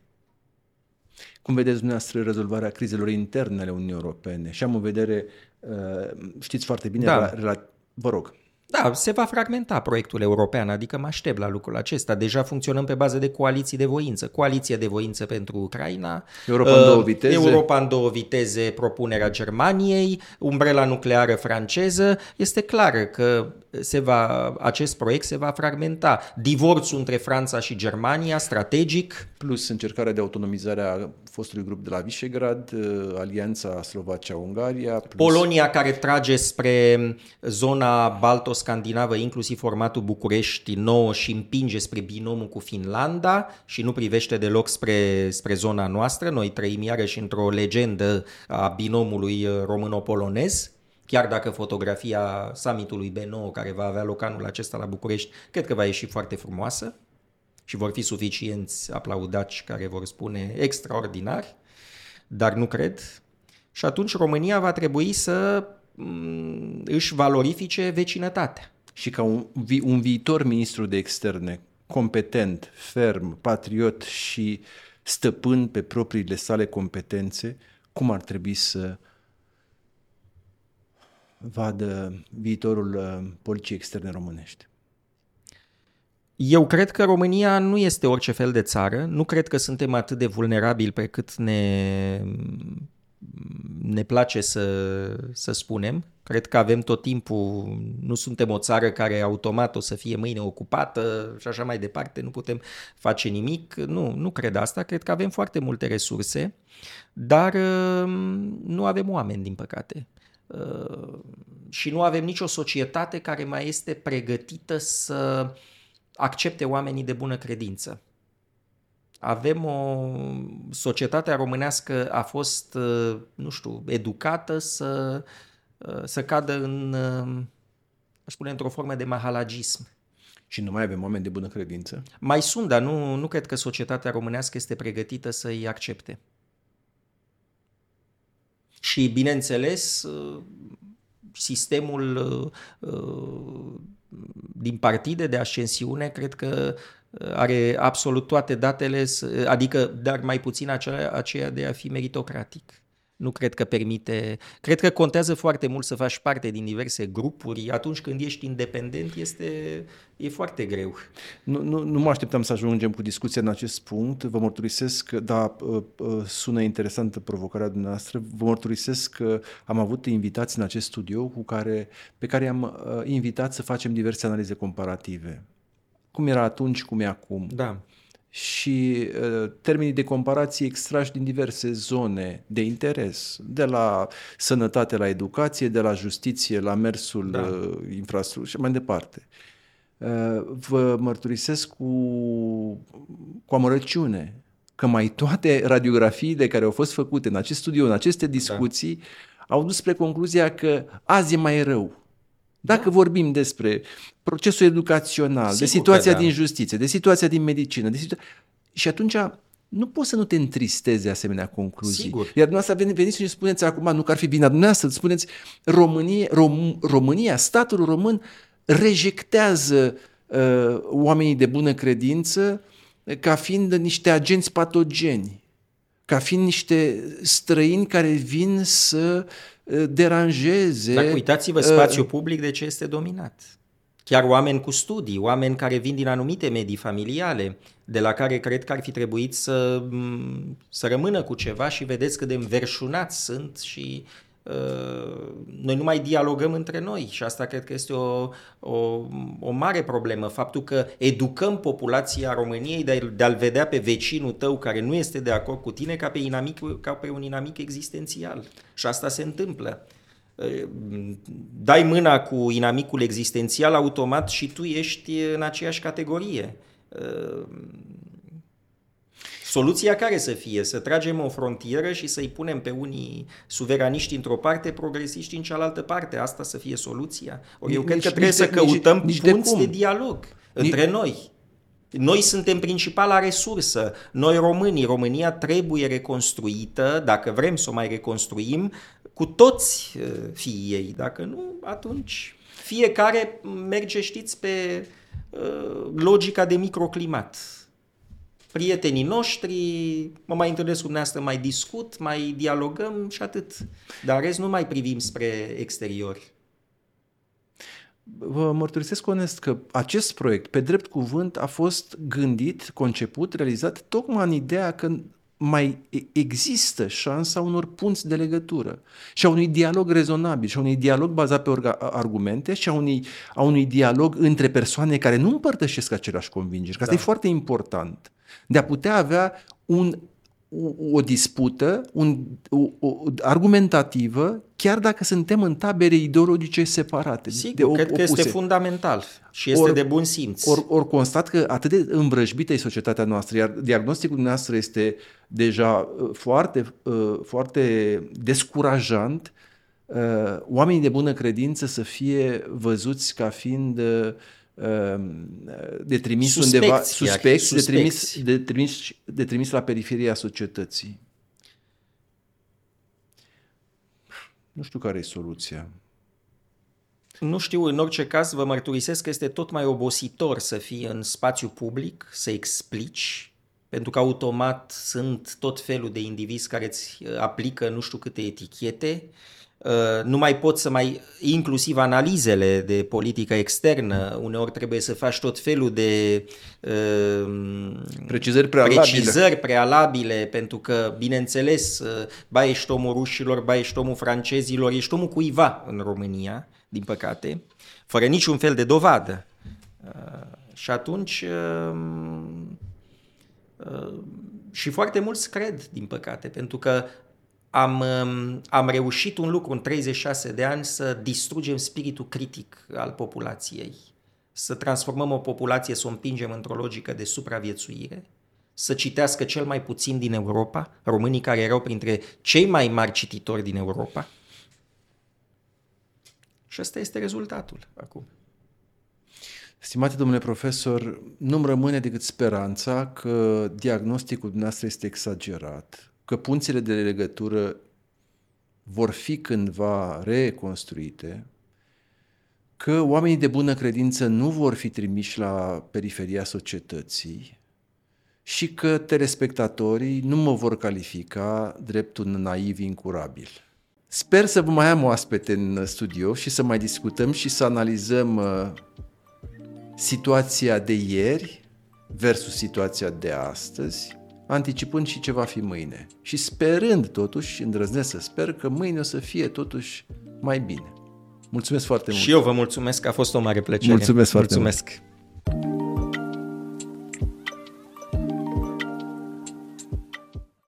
Cum vedeți dumneavoastră rezolvarea crizelor interne ale Uniunii Europene? Și am în vedere, știți foarte bine, vă rog. Da, se va fragmenta proiectul european, adică mă aștept la lucrul acesta. Deja funcționăm pe bază de coaliții de voință. Coaliție de voință pentru Ucraina, Europa în două viteze, propunerea Germaniei, umbrela nucleară franceză. Este clar că acest proiect se va fragmenta. Divorțul între Franța și Germania, strategic. Plus încercarea de autonomizare a fostului grup de la Visegrad, alianța Slovacia-Ungaria. Polonia care trage spre zona balto-scandinavă, inclusiv formatul București nouă și împinge spre binomul cu Finlanda și nu privește deloc spre zona noastră. Noi trăim iarăși într-o legendă a binomului româno-polonez. Chiar dacă fotografia summitului B9 care va avea loc anul acesta la București, cred că va ieși foarte frumoasă și vor fi suficienți aplaudați care vor spune extraordinari, dar nu cred. Și atunci România va trebui să își valorifice vecinătatea. Și ca un viitor ministru de externe competent, ferm, patriot și stăpân pe propriile sale competențe, cum ar trebui să vadă viitorul politicii externe românești? Eu cred că România nu este orice fel de țară, nu cred că suntem atât de vulnerabili pe cât ne place să spunem. Cred că avem tot timpul, nu suntem o țară care automat o să fie mâine ocupată și așa mai departe, nu putem face nimic. Nu cred asta, cred că avem foarte multe resurse, dar nu avem oameni, din păcate. Și nu avem nicio societate care mai este pregătită să accepte oamenii de bună credință. Avem societatea românească a fost, educată să cadă aș spune, într-o formă de mahalagism. Și nu mai avem oameni de bună credință? Mai sunt, dar nu cred că societatea românească este pregătită să-i accepte. Și, bineînțeles, sistemul din partide de ascensiune cred că are absolut toate datele, adică dar mai puțin aceea de a fi meritocratic. Nu cred că permite, cred că contează foarte mult să faci parte din diverse grupuri. Atunci când ești independent e foarte greu. Nu mă așteptam să ajungem cu discuția în acest punct. Vă mărturisesc că, da, sună interesantă provocarea dumneavoastră. Vă mărturisesc că am avut invitați în acest studio pe care am invitat să facem diverse analize comparative. Cum era atunci, cum e acum. Da. Și termenii de comparație extrași din diverse zone de interes, de la sănătate la educație, de la justiție la mersul infrastructurii și mai departe. Vă mărturisesc cu amărăciune că mai toate radiografiile care au fost făcute în acest studiu, în aceste discuții, au dus spre concluzia că azi e mai rău. Dacă vorbim despre procesul educațional, Sigur de situația că din justiție, de situația din medicină, și atunci nu poți să nu te întristezi asemenea concluzii. Sigur. Iar dumneavoastră veniți și spuneți acum, nu că ar fi vina dumneavoastră, spuneți România, statul român rejectează oamenii de bună credință ca fiind niște agenți patogeni, ca fiind niște străini care vin să deranjeze. Dar uitați-vă spațiul public de ce este dominat. Chiar oameni cu studii, oameni care vin din anumite medii familiale, de la care cred că ar fi trebuit să rămână cu ceva și vedeți cât de înverșunați sunt și noi nu mai dialogăm între noi și asta cred că este o mare problemă. Faptul că educăm populația României de a-l vedea pe vecinul tău care nu este de acord cu tine ca pe un inamic existențial. Și asta se întâmplă. Dai mâna cu inamicul existențial, automat și tu ești în aceeași categorie. Soluția care să fie? Să tragem o frontieră și să-i punem pe unii suveraniști într-o parte, progresiști în cealaltă parte. Asta să fie soluția? Eu cred că trebuie să căutăm punți de dialog între noi. Noi suntem principala resursă. Noi românii, România trebuie reconstruită, dacă vrem să o mai reconstruim, cu toți fiii ei. Dacă nu, atunci fiecare merge, știți, pe logica de microclimat. Prietenii noștri, mă mai întâlnesc cu dumneavoastră, mai discut, mai dialogăm și atât. Dar în rest nu mai privim spre exterior. Vă mărturisesc onest că acest proiect, pe drept cuvânt, a fost gândit, conceput, realizat tocmai în ideea că mai există șansa unor punți de legătură și a unui dialog rezonabil și a unui dialog bazat pe argumente și a unui dialog între persoane care nu împărtășesc aceleași convingeri. Că asta e foarte important. De a putea avea o dispută argumentativă, chiar dacă suntem în tabere ideologice separate. Sigur, cred că este fundamental și este de bun simț. Ori constat că atât de învrăjbită e societatea noastră, iar diagnosticul noastră este deja foarte, foarte descurajant, oamenii de bună credință să fie văzuți ca fiind de trimis undeva, suspecți, de trimis la periferia societății. Nu știu care e soluția. Nu știu, în orice caz vă mărturisesc că este tot mai obositor să fii în spațiu public, să explici, pentru că automat sunt tot felul de indivizi care îți aplică nu știu câte etichete. Nu mai poți să inclusiv analizele de politică externă, uneori trebuie să faci tot felul de precizări prealabile, pentru că, bineînțeles, ba ești omul rușilor, ba ești omul francezilor, ești omul cuiva în România, din păcate, fără niciun fel de dovadă. Și atunci și foarte mulți cred, din păcate, pentru că am reușit un lucru în 36 de ani, să distrugem spiritul critic al populației, să transformăm o populație, să o împingem într-o logică de supraviețuire, să citească cel mai puțin din Europa, românii care erau printre cei mai mari cititori din Europa. Și ăsta este rezultatul acum. Stimate domnule profesor, nu-mi rămâne decât speranța că diagnosticul dumneavoastră este exagerat, că punțile de legătură vor fi cândva reconstruite, că oamenii de bună credință nu vor fi trimiși la periferia societății și că telespectatorii nu mă vor califica drept un naiv incurabil. Sper să vă mai am oaspete în studio și să mai discutăm și să analizăm situația de ieri versus situația de astăzi, anticipând și ce va fi mâine. Și sperând totuși, îndrăznesc să sper că mâine o să fie totuși mai bine. Mulțumesc foarte mult. Și eu vă mulțumesc, că a fost o mare plăcere. Mulțumesc foarte mult.